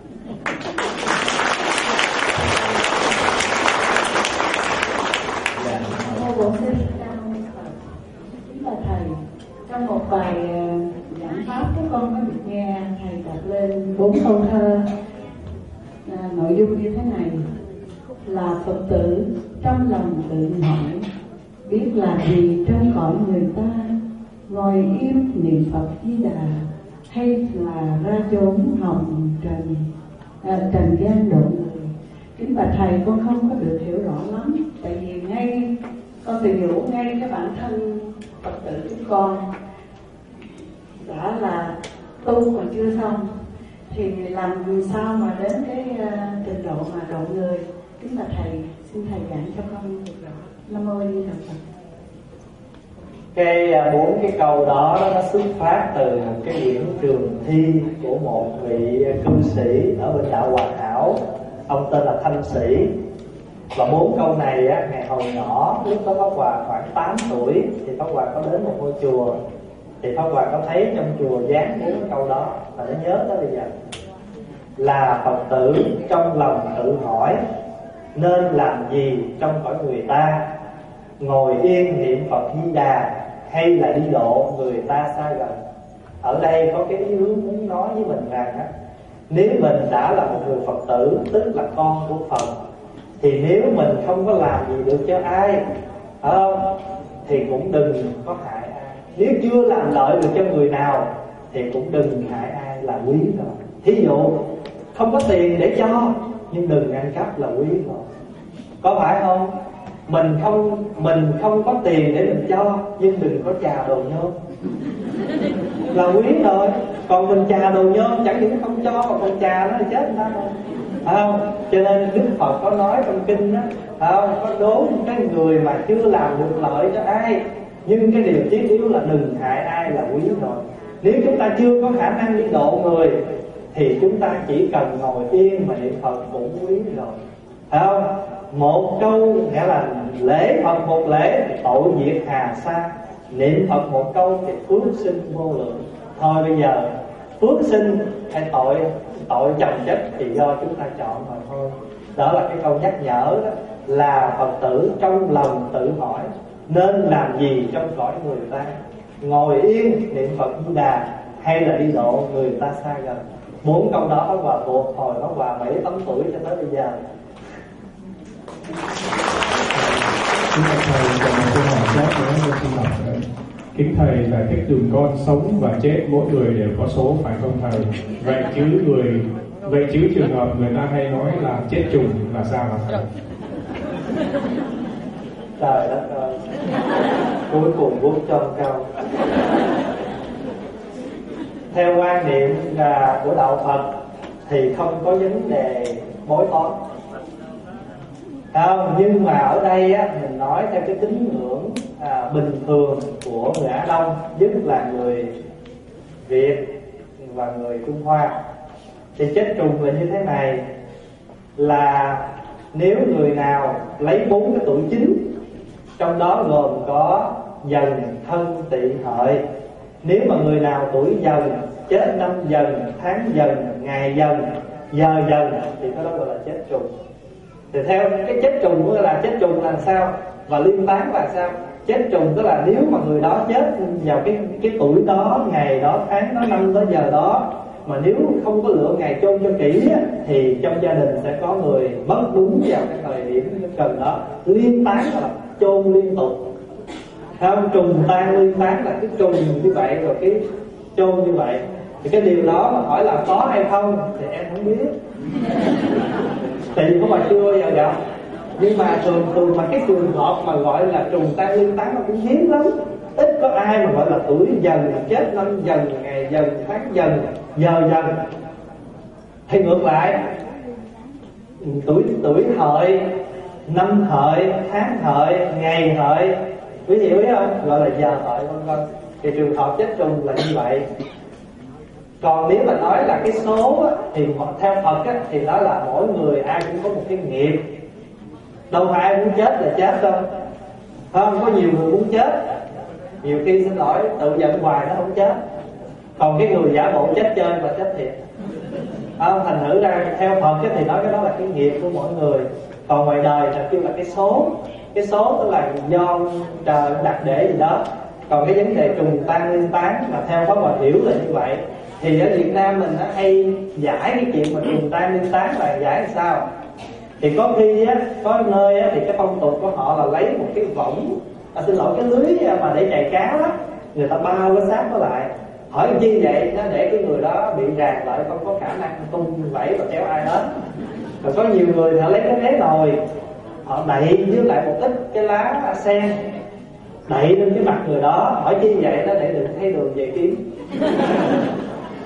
Con xin chính là thầy, trong một bài giảng pháp các con có được nghe thầy đọc lên 4 câu thơ, nội dung như thế này: là Phật tử trong lòng tự hỏi, biết làm gì trong cõi người ta, ngồi im niệm Phật Di Đà, hay là ra chốn hồng trần gian độ người. Kính bạch thầy, con không có được hiểu rõ lắm, tại vì ngay con tự nhủ ngay cái bản thân Phật tử chúng con đã là tu còn chưa xong thì làm sao mà đến cái trình độ mà độ người. Kính bạch thầy Xin thầy giảng cho con được rồi. Nam mô Di Đà Phật. Cái 4 cái câu đó nó xuất phát từ cái điển trường thi của một vị cư sĩ ở bên đạo Hòa Hảo, ông tên là Thanh Sĩ. Và 4 câu này á, ngày hồi nhỏ lúc đó Pháp Hòa khoảng 8 tuổi thì Pháp Hòa có đến một ngôi chùa, thì Pháp Hòa có thấy trong chùa dán 4 câu đó và nó nhớ tới bây giờ. Là Phật tử trong lòng tự hỏi nên làm gì trong cõi người ta, ngồi yên niệm Phật Di Đà hay là đi độ người ta xa gần. Ở đây có cái ý hướng muốn nói với mình rằng á, nếu mình đã là một người Phật tử, tức là con của Phật, thì nếu mình không có làm gì được cho ai, thì cũng đừng có hại ai. Nếu chưa làm lợi được cho người nào thì cũng đừng hại ai là quý rồi. Thí dụ không có tiền để cho, nhưng đừng ăn cắp là quý rồi, có phải không? Mình không có tiền để mình cho, nhưng đừng có trà đồ nhôm là quý rồi. Còn mình trà đồ nhôm chẳng những không cho mà còn trà nó là chết người ta rồi, không? Cho nên Đức Phật có nói trong kinh đó, có đố cái người mà chưa làm được lợi cho ai, nhưng cái điều thiết yếu là đừng hại ai là quý rồi. Nếu chúng ta chưa có khả năng đi độ người thì chúng ta chỉ cần ngồi yên mà niệm Phật cũng quý rồi, phải không? Một câu nghĩa là lễ Phật một lễ thì tội diệt hà sa, niệm Phật một câu thì phước sinh vô lượng. Thôi bây giờ phước sinh hay tội chồng chất thì do chúng ta chọn mà thôi. Đó là cái câu nhắc nhở đó, là Phật tử trong lòng tự hỏi nên làm gì trong cõi người ta, ngồi yên niệm Phật Di Đà hay là đi độ người ta xa gần. 4 câu đó Pháp Hòa buộc hồi Pháp Hòa 7-8 tuổi cho tới bây giờ. Kính thầy, còn một câu hỏi khác nữa tôi xin hỏi. Kính thầy, giải thích dùm con sống và chết mỗi người đều có số phải không thầy? Vậy chứ trường hợp người ta hay nói là chết trùng là sao hả thầy? Trời đất ơi, cuối cùng vuốt trong cao. Theo quan niệm của đạo Phật thì không có vấn đề bói toán, không? Nhưng mà ở đây á, mình nói theo cái tín ngưỡng bình thường của người Á Đông, nhất là người Việt và người Trung Hoa, thì chết trùng là như thế này, là nếu người nào lấy 4 cái tuổi chính, trong đó gồm có Dần, Thân, Tỵ, Hợi. Nếu mà người nào tuổi Dần, chết năm Dần, tháng Dần, ngày Dần, giờ Dần thì cái đó gọi là chết trùng. Thì theo cái chết trùng của là chết trùng là sao và liên tán là sao? Chết trùng tức là nếu mà người đó chết vào cái tuổi đó, ngày đó, tháng đó, năm đó, giờ đó, mà nếu không có lựa ngày chôn cho kỹ á, thì trong gia đình sẽ có người mất đúng vào cái thời điểm cần đó. Liên tán là chôn liên tục, không? Trùng tan liên tán là cái trùng như vậy rồi cái chôn như vậy. Thì cái điều đó mà hỏi là có hay không thì em không biết, tại vì không phải chưa bao giờ gặp. Nhưng mà thường mà cái trường hợp mà gọi là trùng tan liên tán nó cũng hiếm lắm. Ít có ai mà gọi là tuổi Dần, chết năm Dần, ngày Dần, tháng Dần, giờ Dần. Thì ngược lại, tuổi Hợi, năm Hợi, tháng Hợi, ngày Hợi, quý vị biết không? Gọi là giờ Hợi vân vân. Thì trường hợp chết trùng là như vậy. Còn nếu mà nói là cái số á, thì theo Phật á, thì đó là mỗi người ai cũng có một cái nghiệp. Đâu phải ai muốn chết là chết đâu, không? Có nhiều người muốn chết, nhiều khi xin lỗi tự giận hoài nó không chết. Còn cái người giả bộ chết chơi mà chết thiệt, không? Thành thử ra theo Phật thì nói cái đó là cái nghiệp của mỗi người. Còn ngoài đời là kêu là cái số. Cái số tức là do trời đặt để gì đó. Còn cái vấn đề trùng tan liên tán mà theo Pháp Hòa hiểu là như vậy. Thì ở Việt Nam mình nó hay giải cái chuyện mà trùng tan liên tán là giải làm sao? Thì có khi á, có nơi á, thì cái phong tục của họ là lấy một cái võng, xin lỗi, cái lưới mà để chạy cá đó, người ta bao cái xác đó lại. Hỏi chi vậy? Nó để cái người đó bị ràng lại, không có khả năng tung vẫy và kéo ai hết. Rồi có nhiều người họ lấy cái ghế nồi, họ đậy với lại một ít cái lá sen, đậy lên cái mặt người đó. Hỏi chi vậy? Nó để đừng thấy đường về kiếm.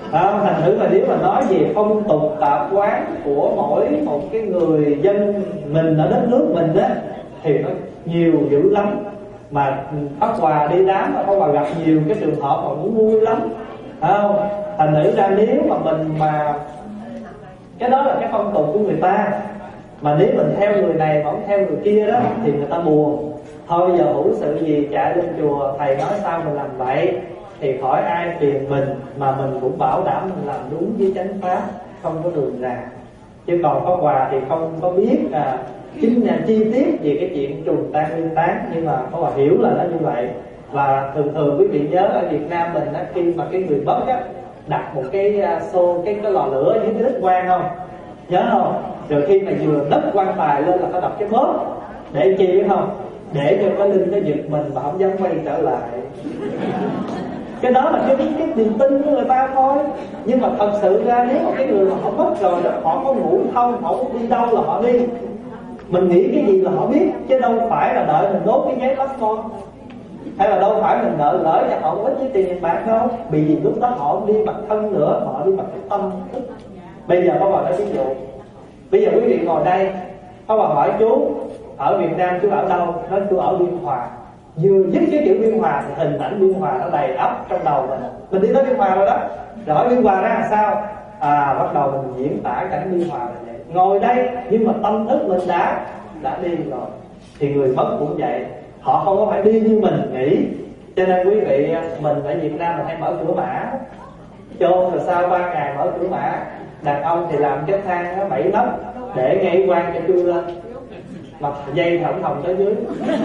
Thành thử mà nếu mà nói về phong tục tập quán của mỗi một cái người dân mình ở đất nước mình á thì nó nhiều dữ lắm. Mà Pháp Hòa đi đám mà Pháp Hòa gặp nhiều cái trường hợp mà cũng vui lắm, không? Thành thử ra nếu mà mình mà cái đó là cái phong tục của người ta, mà nếu mình theo người này mà không theo người kia đó thì người ta buồn. Thôi bây giờ hữu sự gì chạy lên chùa, thầy nói sao mình làm vậy, thì khỏi ai phiền mình, mà mình cũng bảo đảm mình làm đúng với chánh pháp, không có đường ràng. Chứ còn Pháp Hòa thì không có biết chi tiết về cái chuyện trùng tan liên tán, nhưng mà Pháp Hòa hiểu là nó như vậy. Và thường quý vị nhớ ở Việt Nam mình á, khi mà cái người mất á đặt một cái xô cái lò lửa dưới cái đất quan không, nhớ không? Rồi khi mà vừa đất quan tài lên là phải đập cái bóp để chi biết không? Để cho cái linh nó giật mình mà không dám quay trở lại. Cái đó là cái niềm tin của người ta thôi. Nhưng mà thật sự ra nếu mà cái người mà họ mất rồi đó, họ có ngủ không, họ có đi đâu là họ đi. Mình nghĩ cái gì là họ biết, chứ đâu phải là đợi mình đốt cái giấy passport, hay là đâu phải mình đợi lỡ cho họ ít với tiền bạc đâu. Vì lúc đó họ không đi bằng thân nữa, họ đi bằng cái tâm thức. Bây giờ có nói ví dụ, bây giờ quý vị ngồi đây, có bà hỏi chú ở Việt Nam chú ở đâu, nói chú ở Biên Hòa. Vừa dứt cái chữ Biên Hòa thì hình ảnh Biên Hòa nó đầy ắp trong đầu mình đi tới Biên Hòa rồi đó. Rồi hỏi Biên Hòa ra làm sao, bắt đầu mình diễn tả cảnh Biên Hòa là vậy. Ngồi đây nhưng mà tâm thức mình đã đi rồi. Thì người mất cũng vậy, họ không có phải đi như mình nghĩ. Cho nên quý vị, mình ở Việt Nam mình hay mở cửa mã chôn, rồi sau 3 ngày mở cửa mã. Đàn ông thì làm cái thang 7 nấc để ngay quan cho chui lên, mặt dây thẩm thòng tới dưới.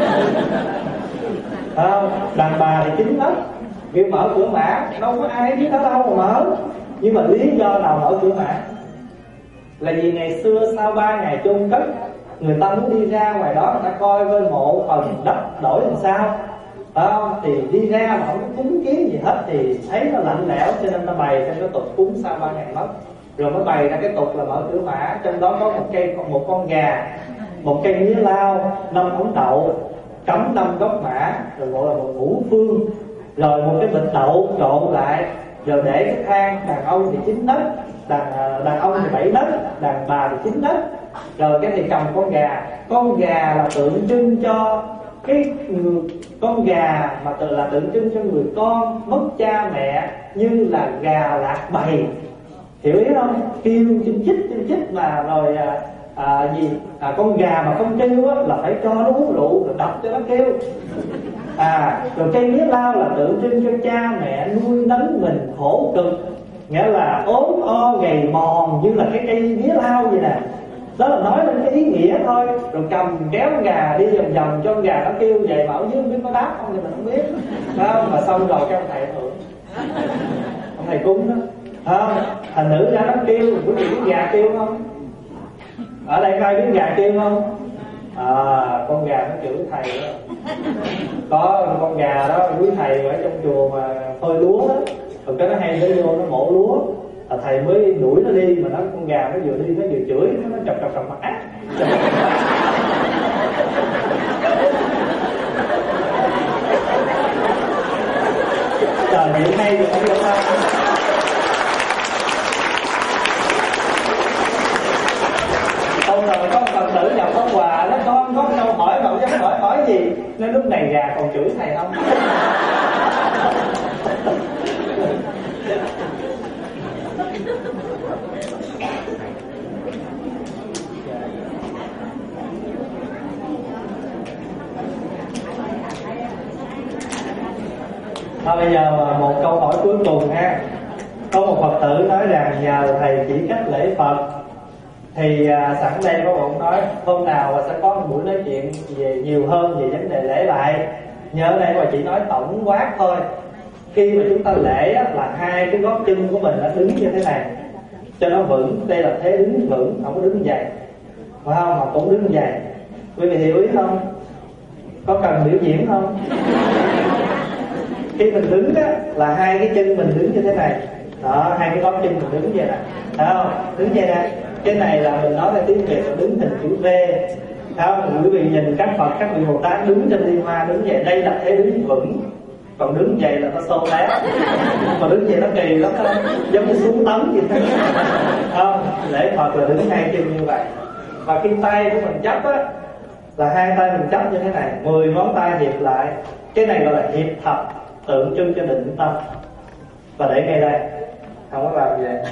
Đàn bà thì 9 nấc, kêu mở cửa mã đâu có ai biết ở đâu mà mở. Nhưng mà lý do nào mở cửa mã là vì ngày xưa sau 3 ngày chôn cất, người ta muốn đi ra ngoài đó, người ta coi bên mộ phần đất đổi làm sao, thì đi ra mà không có cúng kiến gì hết thì thấy nó lạnh lẽo, cho nên nó bày trong cái tục cúng sau 3 ngày mất. Rồi mới bày ra cái tục là mở cửa mã, trong đó có một con gà, một cây mía lao, 5 ống đậu, cắm 5 gốc mã, rồi gọi là một ngũ phương, rồi một cái bịch đậu trộn lại, rồi để cái thang. Đàn ông thì 9 nấc, đàn ông thì 7 nấc, đàn bà thì 9 nấc. Rồi cái thì cầm con gà là tượng trưng cho con gà mà là tượng trưng cho người con mất cha mẹ, như là gà lạc bầy, hiểu ý không? Kêu chinh chích mà rồi con gà mà không kêu á là phải cho nó uống rượu rồi đập cho nó kêu. Rồi cây mía lao là tượng trưng cho cha mẹ nuôi nấng mình khổ cực, nghĩa là ốm o gầy mòn như là cái cây mía lao vậy nè. Đó là nói lên cái ý nghĩa thôi. Rồi cầm kéo gà đi vòng vòng cho con gà nó kêu vậy, mà ở dưới không biết có đáp không thì mình không biết. Mà xong rồi cái ông thầy thưởng, ông thầy cúng đó, thành nữ ra nó kêu. Quý vị biết gà kêu không? Ở đây ai biết gà kêu không? Con gà nó chửi thầy đó. Có con gà đó quý thầy ở trong chùa mà phơi lúa đó, rồi cái nó hay nó vô nó mổ lúa, thầy mới đuổi nó đi, mà nó con gà nó vừa đi nó vừa chửi, nó chọc mặt ác. Trời chuyện hay rồi không hiểu sao. Hôm rồi có Phật tử nhập Pháp Hòa đó, con có câu hỏi mà không dám hỏi gì, nên lúc này gà còn chửi thầy không? Bây giờ một câu hỏi cuối cùng ha. Có một Phật tử nói rằng nhờ thầy chỉ cách lễ Phật, thì sẵn đây có một nói hôm nào sẽ có một buổi nói chuyện về nhiều hơn về vấn đề lễ lại. Nhớ đây mà chỉ nói tổng quát thôi. Khi mà chúng ta lễ là hai cái gót chân của mình đã đứng như thế này cho nó vững. Đây là thế đứng vững, không có đứng dày, phải không? Mà cũng đứng dày. Quý vị hiểu ý không? Có cần biểu diễn không? Khi mình đứng á, là hai cái chân mình đứng như thế này đó, hai cái gót chân mình đứng vậy nè, thấy không? Đứng vậy nè. Cái này là mình nói theo tiếng Việt là đứng hình chữ V, thấy không? Quý vị nhìn các Phật, các vị Bồ Tát đứng trên Liên Hoa đứng vậy. Đây là thế đứng vững, còn đứng dậy là nó xô đá, mà đứng dậy nó kỳ lắm, giống như xuống tấn vậy không? Lễ Phật là đứng hai chân như vậy, và khi tay của mình chấp á là hai tay mình chấp như thế này, 10 ngón tay hiệp lại, cái này gọi là hiệp thập, tượng trưng cho định tâm. Và để ngay đây, không có làm gì vậy,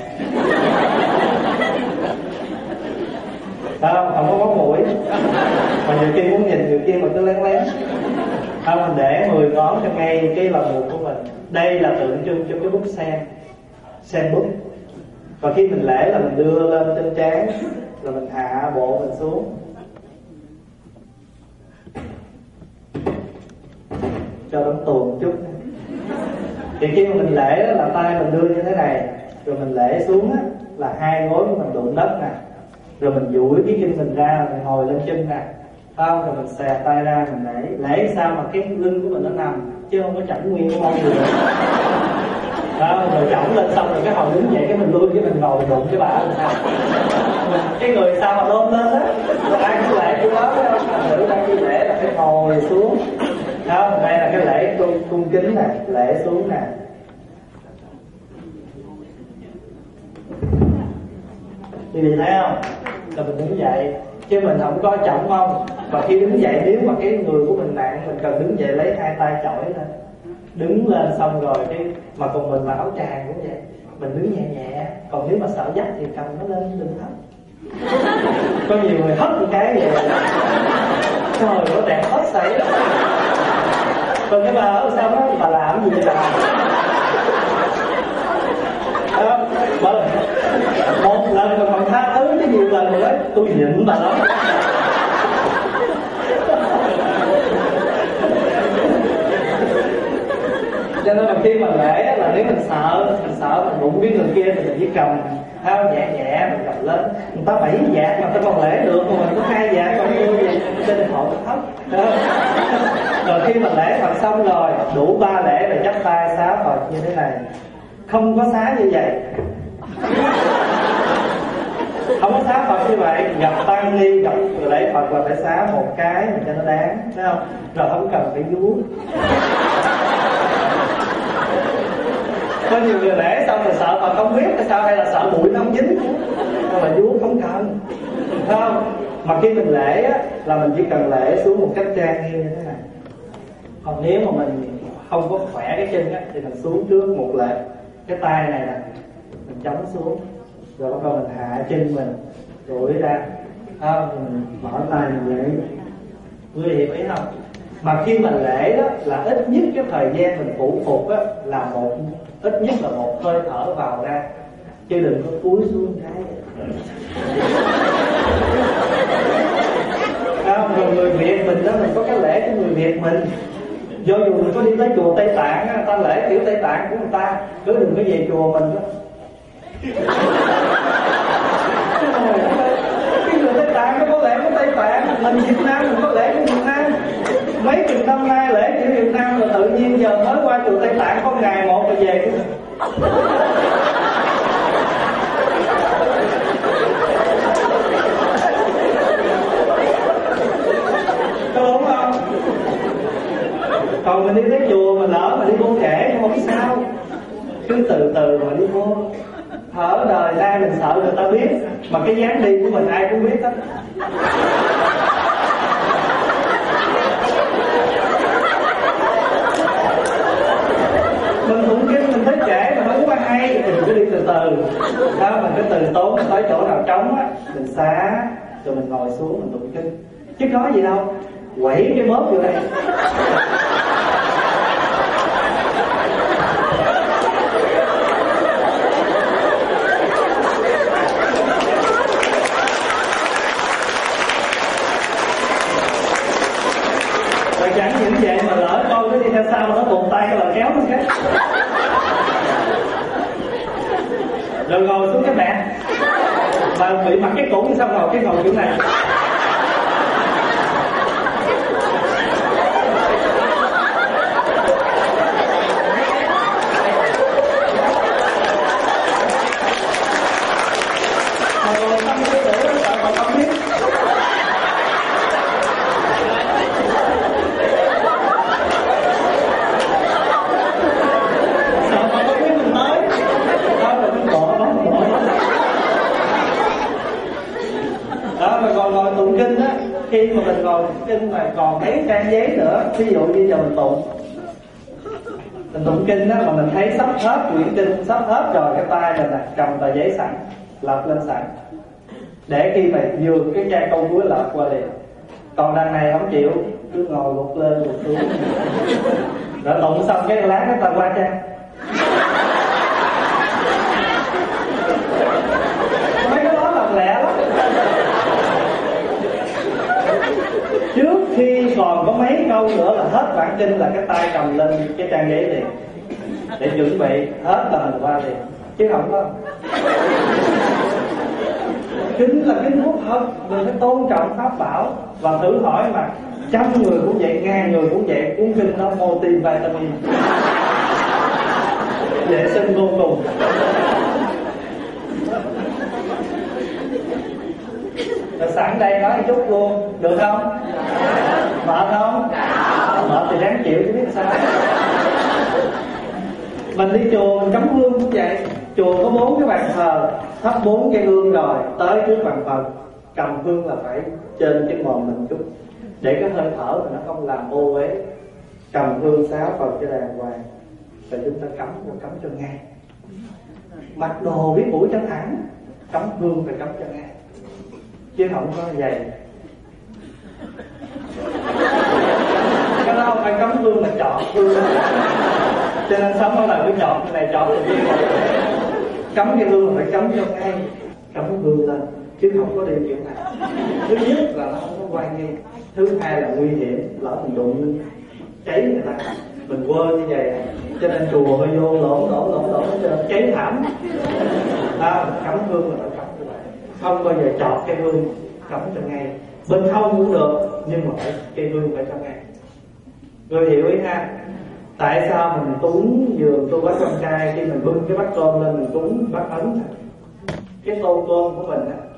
không có bóng mũi, mà nhiều khi muốn nhìn người kia mà cứ lén lén. Mình để 10 ngón cho ngay cái lòng ngực của mình. Đây là tượng trưng cho cái bút sen bút. Và khi mình lễ là mình đưa lên trên trán, rồi mình hạ bộ mình xuống, cho nó tuồn chút. Thì khi mà mình lễ đó, là tay mình đưa như thế này, rồi mình lễ xuống á, là hai gối của mình đụng đất nè, rồi mình duỗi cái chân mình ra, mình ngồi lên chân nè, không? Rồi mình xè tay ra, mình lễ sao mà cái lưng của mình nó nằm, chứ không có chảnh nguyên cái mông gì nữa. Rồi chổng lên xong rồi cái hồi đứng dậy cái mình lui, cái mình ngồi đụng cái bà cái người sao mà đôn lên á, ai cũng lễ của đó, nữ đang đi lễ là phải ngồi xuống. Không, đây là cái lễ cung kính nè, lễ xuống nè. Thì thấy không? Là mình đứng dậy, chứ mình không có chổng mông. Và khi đứng dậy, nếu mà cái người của mình nặng, mình cần đứng dậy lấy hai tay chổi lên, đứng lên xong rồi cái mà còn mình mà áo tràng cũng vậy, mình đứng nhẹ nhẹ. Còn nếu mà sợ dắt thì cầm nó lên, đừng hất. Có nhiều người hất một cái vậy, trời nó đẹp hết sảy. Còn cái bà ở sao đó, bà làm gì vậy bà? Một lần mà còn tha thứ, chứ nhiều lần rồi đấy, tôi nhịn bà lắm. Cho nên là khi mà lễ là nếu mình sợ mình đụng với người kia thì mình chỉ cầm nhẹ nhẹ mình cầm lên. Người ta 7 vạt mà ta còn lễ được, mà mình có 2 vạt còn như vậy, trên họ thấp. Rồi khi mà lễ Phật xong rồi, đủ 3 lễ là chắp tay xá Phật như thế này. Không có xá như vậy, không có xá Phật như vậy. Gặp tăng ni, gặp lễ Phật là phải xá một cái mình cho nó đáng, thấy không? Rồi không cần phải vuốt. Có nhiều người lễ xong rồi sợ Phật không biết hay sao, hay là sợ bụi nó không dính, nhưng mà vuốt không cần, thấy không? Mà khi mình lễ á, là mình chỉ cần lễ xuống một cách trang nghiêm như thế này. Còn nếu mà mình không có khỏe cái chân á, thì mình xuống trước một lễ, cái tay này nè mình chống xuống, rồi bắt đầu mình hạ chân mình duỗi ra, mình mở tay mình vậy. Quý vị biết không? Mà khi mà lễ đó là ít nhất cái thời gian mình phụ phục á là ít nhất là một hơi thở vào ra, chứ đừng có cúi xuống cái. Rồi người Việt mình đó, mình có cái lễ của người Việt mình. Do dù mình có đi tới chùa Tây Tạng á, người ta lễ kiểu Tây Tạng của người ta, cứ đừng có về chùa mình đó. Cái người Tây Tạng nó có lễ của Tây Tạng, mình Việt Nam mình có lễ của Việt Nam. Mấy chục năm nay lễ của Việt Nam là tự nhiên giờ mới qua chùa Tây Tạng có ngày một rồi về. Có đúng không? Còn mình đi tới chùa mình lỡ mà đi vô trễ không sao, cứ từ từ mà đi vô. Thở đời nay mình sợ người ta biết, mà cái dáng đi của mình ai cũng biết hết. Mình tụng kinh mình tới trễ mà không có hay thì mình cứ đi từ từ đó, mình cứ từ tốn tới chỗ nào trống á mình xá, rồi mình ngồi xuống mình tụng kinh, chứ có gì đâu, quẩy cái mớp vô đây. Và chẳng những vậy mà lỡ con cứ đi theo sau mà nó tuột tay là kéo nó cái. Rồi ngồi xuống cái mẹ mà bị mặc cái cũ xong rồi cái ngồi kiểu này. mà còn ngồi tụng kinh á, khi mà mình ngồi tụng kinh mà còn mấy trang giấy nữa, ví dụ như giờ mình tụng kinh á mà mình thấy sắp hết quyển kinh, sắp hết rồi, cái tay mình cầm tờ giấy sẵn, lật lên sẵn, để khi mà vừa cái trang câu cuối lật qua liền. Còn đằng này không chịu, cứ ngồi gục lên gục xuống. Rồi tụng xong cái lát cái ta qua trang. Mấy cái đó làm lẹ lắm. Trước khi còn có mấy câu nữa là hết bản kinh là cái tay cầm lên cái trang giấy liền, để chuẩn bị hết là mình qua liền, chứ không có. Kinh là kinh hút thật, mình phải tôn trọng pháp bảo. Và thử hỏi mà 100 người cũng vậy, 1000 người cũng vậy, cuốn kinh nó multivitamin, vệ sinh vô cùng. Rồi sẵn đây nói chút luôn, được không? Mệt không? Mệt thì đáng chịu chứ biết sao. Mình đi chùa mình cắm hương cũng vậy. Chùa có 4 cái bàn thờ, thắp 4 cây hương rồi, tới trước bàn Phật cầm hương là phải trên cái mồm mình chút, để cái hơi thở mình nó không làm ô uế. Cầm hương sáo vào cái đàng hoàng, rồi chúng ta cắm cho ngay. Mặc đồ biết mũi trắng thẳng, cắm hương phải cắm cho ngay, chứ không có vậy. Cái đó không phải cắm hương mà chọn hương. Cho nên sống ở là cứ chọn cái này chọn cái kia. Cắm cái hương phải cắm cho ngay, cắm hương lên, chứ không có điều chuyện này. Thứ nhất là nó không có quan nghi, thứ hai là nguy hiểm, lỡ mình đụng cháy người ta, mình quơ như vậy. Cho nên chùa phải vô lỗ cháy thảm. Cắm hương là phải cắm như vậy, không bao giờ chọt cái hương, cắm cho ngay. Bên hông cũng được, nhưng mà phải cây hương phải cho ngay. Người hiểu ý ha? Tại sao mình cúng dường tôi bát con trai, khi mình bưng cái bát cơm lên mình cúng bát ấn, cái tô cơm của mình á,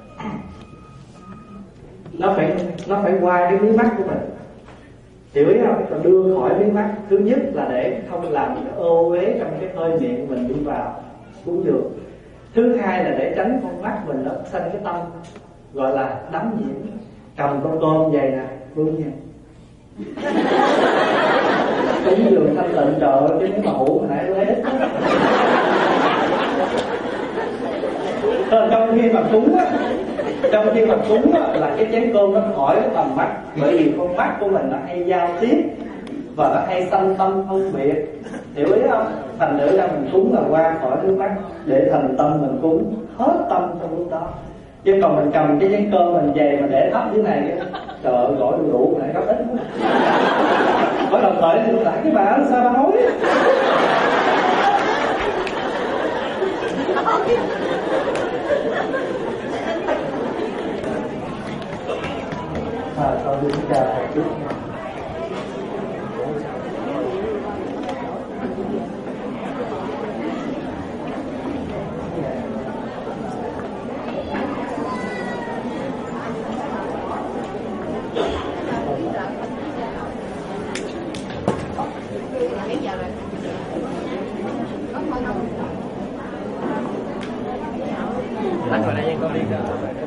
nó phải qua cái mí mắt của mình, hiểu ý không? Rồi đưa khỏi mí mắt, thứ nhất là để không làm cái ô uế trong cái hơi miệng của mình đi vào cúng dường. Thứ hai là để tránh con mắt mình nó sanh cái tâm gọi là đắm nhiễm. Cầm con tôm vậy nè, vương nha, cúng dường thanh tịnh, trời ơi, chứ nếu mà hủ hồi nãy lấy ít. Trong khi mà cúng á, là cái chén cơm nó khỏi cái tầm mắt, bởi vì con mắt của mình nó hay giao tiếp và nó hay sanh tâm phân biệt, hiểu ý không? Thành thử ra mình cúng là qua khỏi nước mắt, để thành tâm mình cúng hết tâm trong lúc đó. Chứ còn mình cầm cái chén cơm mình về mà để thấp dưới này, trời ơi, gọi đủ này rất ít quá. Có đồng thời thì lại cái bà sao bà nói con đi chào một chút. Anh ngồi đây nha, con đi ra.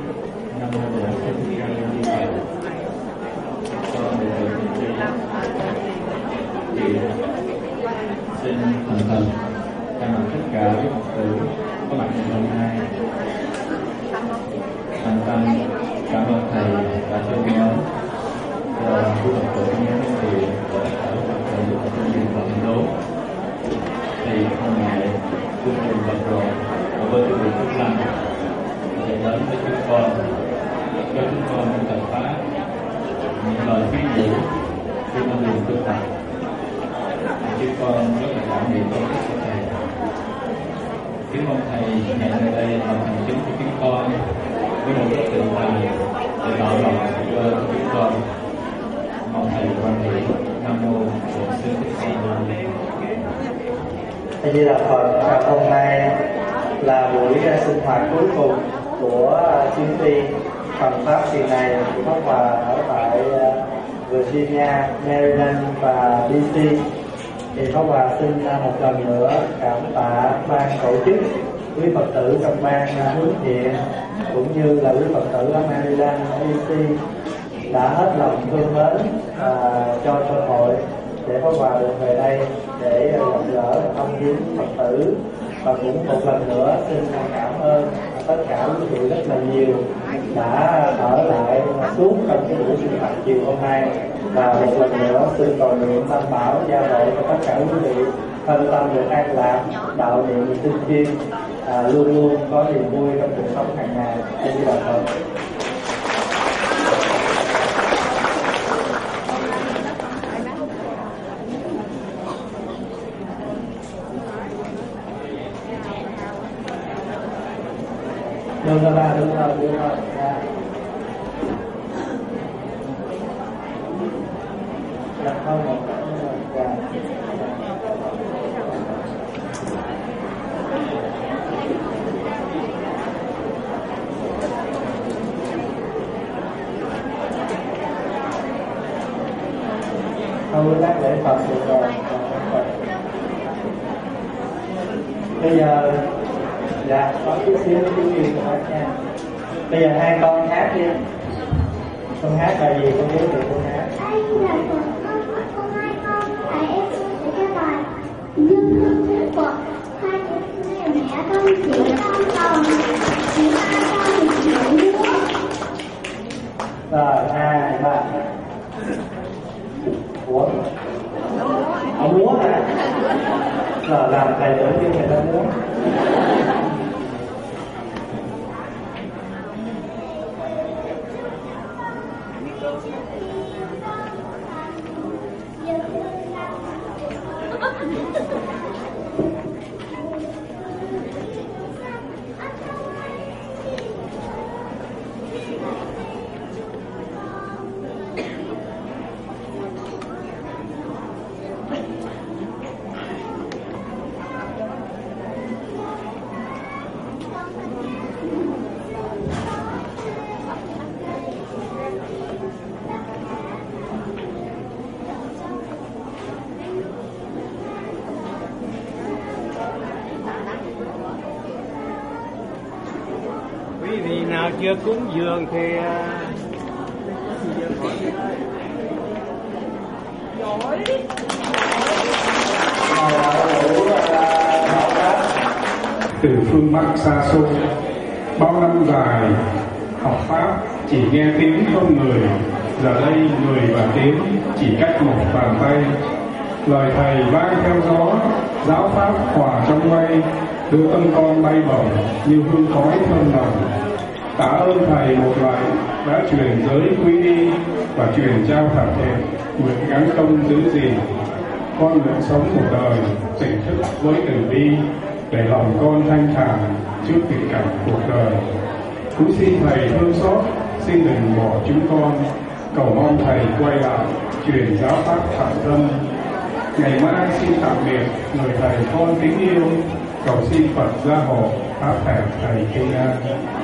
Xin thành thần thay mặt tất cả các Phật tử có mặt ngày hôm nay, thành tâm cảm ơn thầy đã cho nhóm và quý Phật tử nhớ thì ở Phật tử của chương trình Phật Đố thì hôm nay chương trình Phật rồi và với cái việc phúc lành để đến với chúng con, cho chúng con tập phá những lời khuyên nhủ khi con đường tu tập. Chúng con rất là cảm niệm công đức của thầy. Kính mong thầy hẹn nơi đây làm thành chứng của chúng con với một cái tình thần để bảo lòng cho chúng con. Mong thầy quan hệ. Nam mô Bổn Sư Thích Ca Mâu Ni. A Di Đà Phật. Hôm nay là buổi sinh hoạt cuối cùng của chuyến đi phần pháp kỳ này của Pháp Hòa ở tại Virginia, Maryland và DC. Thì Pháp Hòa xin một lần nữa cảm tạ ban tổ chức, quý Phật tử trong ban hướng thiện cũng như là quý Phật tử ở Maryland, DC đã hết lòng thương mến cho hội để có quà được về đây để gặp gỡ thăm viếng Phật tử. Và cũng một lần nữa xin cảm ơn tất cả quý vị rất là nhiều đã ở lại suốt trong cái buổi sinh hoạt chiều hôm nay. Và một lần nữa xin cầu nguyện Tam Bảo gia hộ cho tất cả quý vị thân tâm được an lạc, đạo niệm tinh chuyên, luôn luôn có niềm vui trong cuộc sống hàng ngày. Xin Đà Phật. Đúng rồi, đúng rồi, đúng rồi. Dạ, không một cái rồi. Dạ. Thôi lát lễ Phật được rồi. Bây giờ dạ có chút xíu chú yêu của bác nha. Bây giờ hai con hát đi. Con hát bài gì con giới thiệu con hát. Anh là con hai con tại em sẽ cái bài Dương Hương Thế Phật. Hai người mẹ con chịu con còn chị ba con thì chịu múa. Rồi 2, 3. Ủa? Ông múa hả? Rồi làm thầy tưởng như thầy đang múa. Quý vị nào chưa cúng dường thì từ phương Bắc xa xôi, bao năm dài học pháp chỉ nghe tiếng không người, giờ đây người và tiếng chỉ cách một bàn tay. Lời thầy vang theo gió, giáo pháp hòa trong mây, đưa tâm con bay bổng như hương khói thơm nồng. Tạ ơn thầy một lại đã truyền giới quy y và truyền trao thảo thiện, nguyện gắng công giữ gìn. Con nguyện sống một đời tỉnh thức với từ bi, để lòng con thanh thản trước tình cảnh cuộc đời. Cũng xin thầy thương xót, xin đừng bỏ chúng con, cầu mong thầy quay lại truyền giáo pháp thẳng tâm. Ngày mai xin tạm biệt người thầy con kính yêu, cầu xin Phật gia hộ pháp thẻ thầy Kinh An.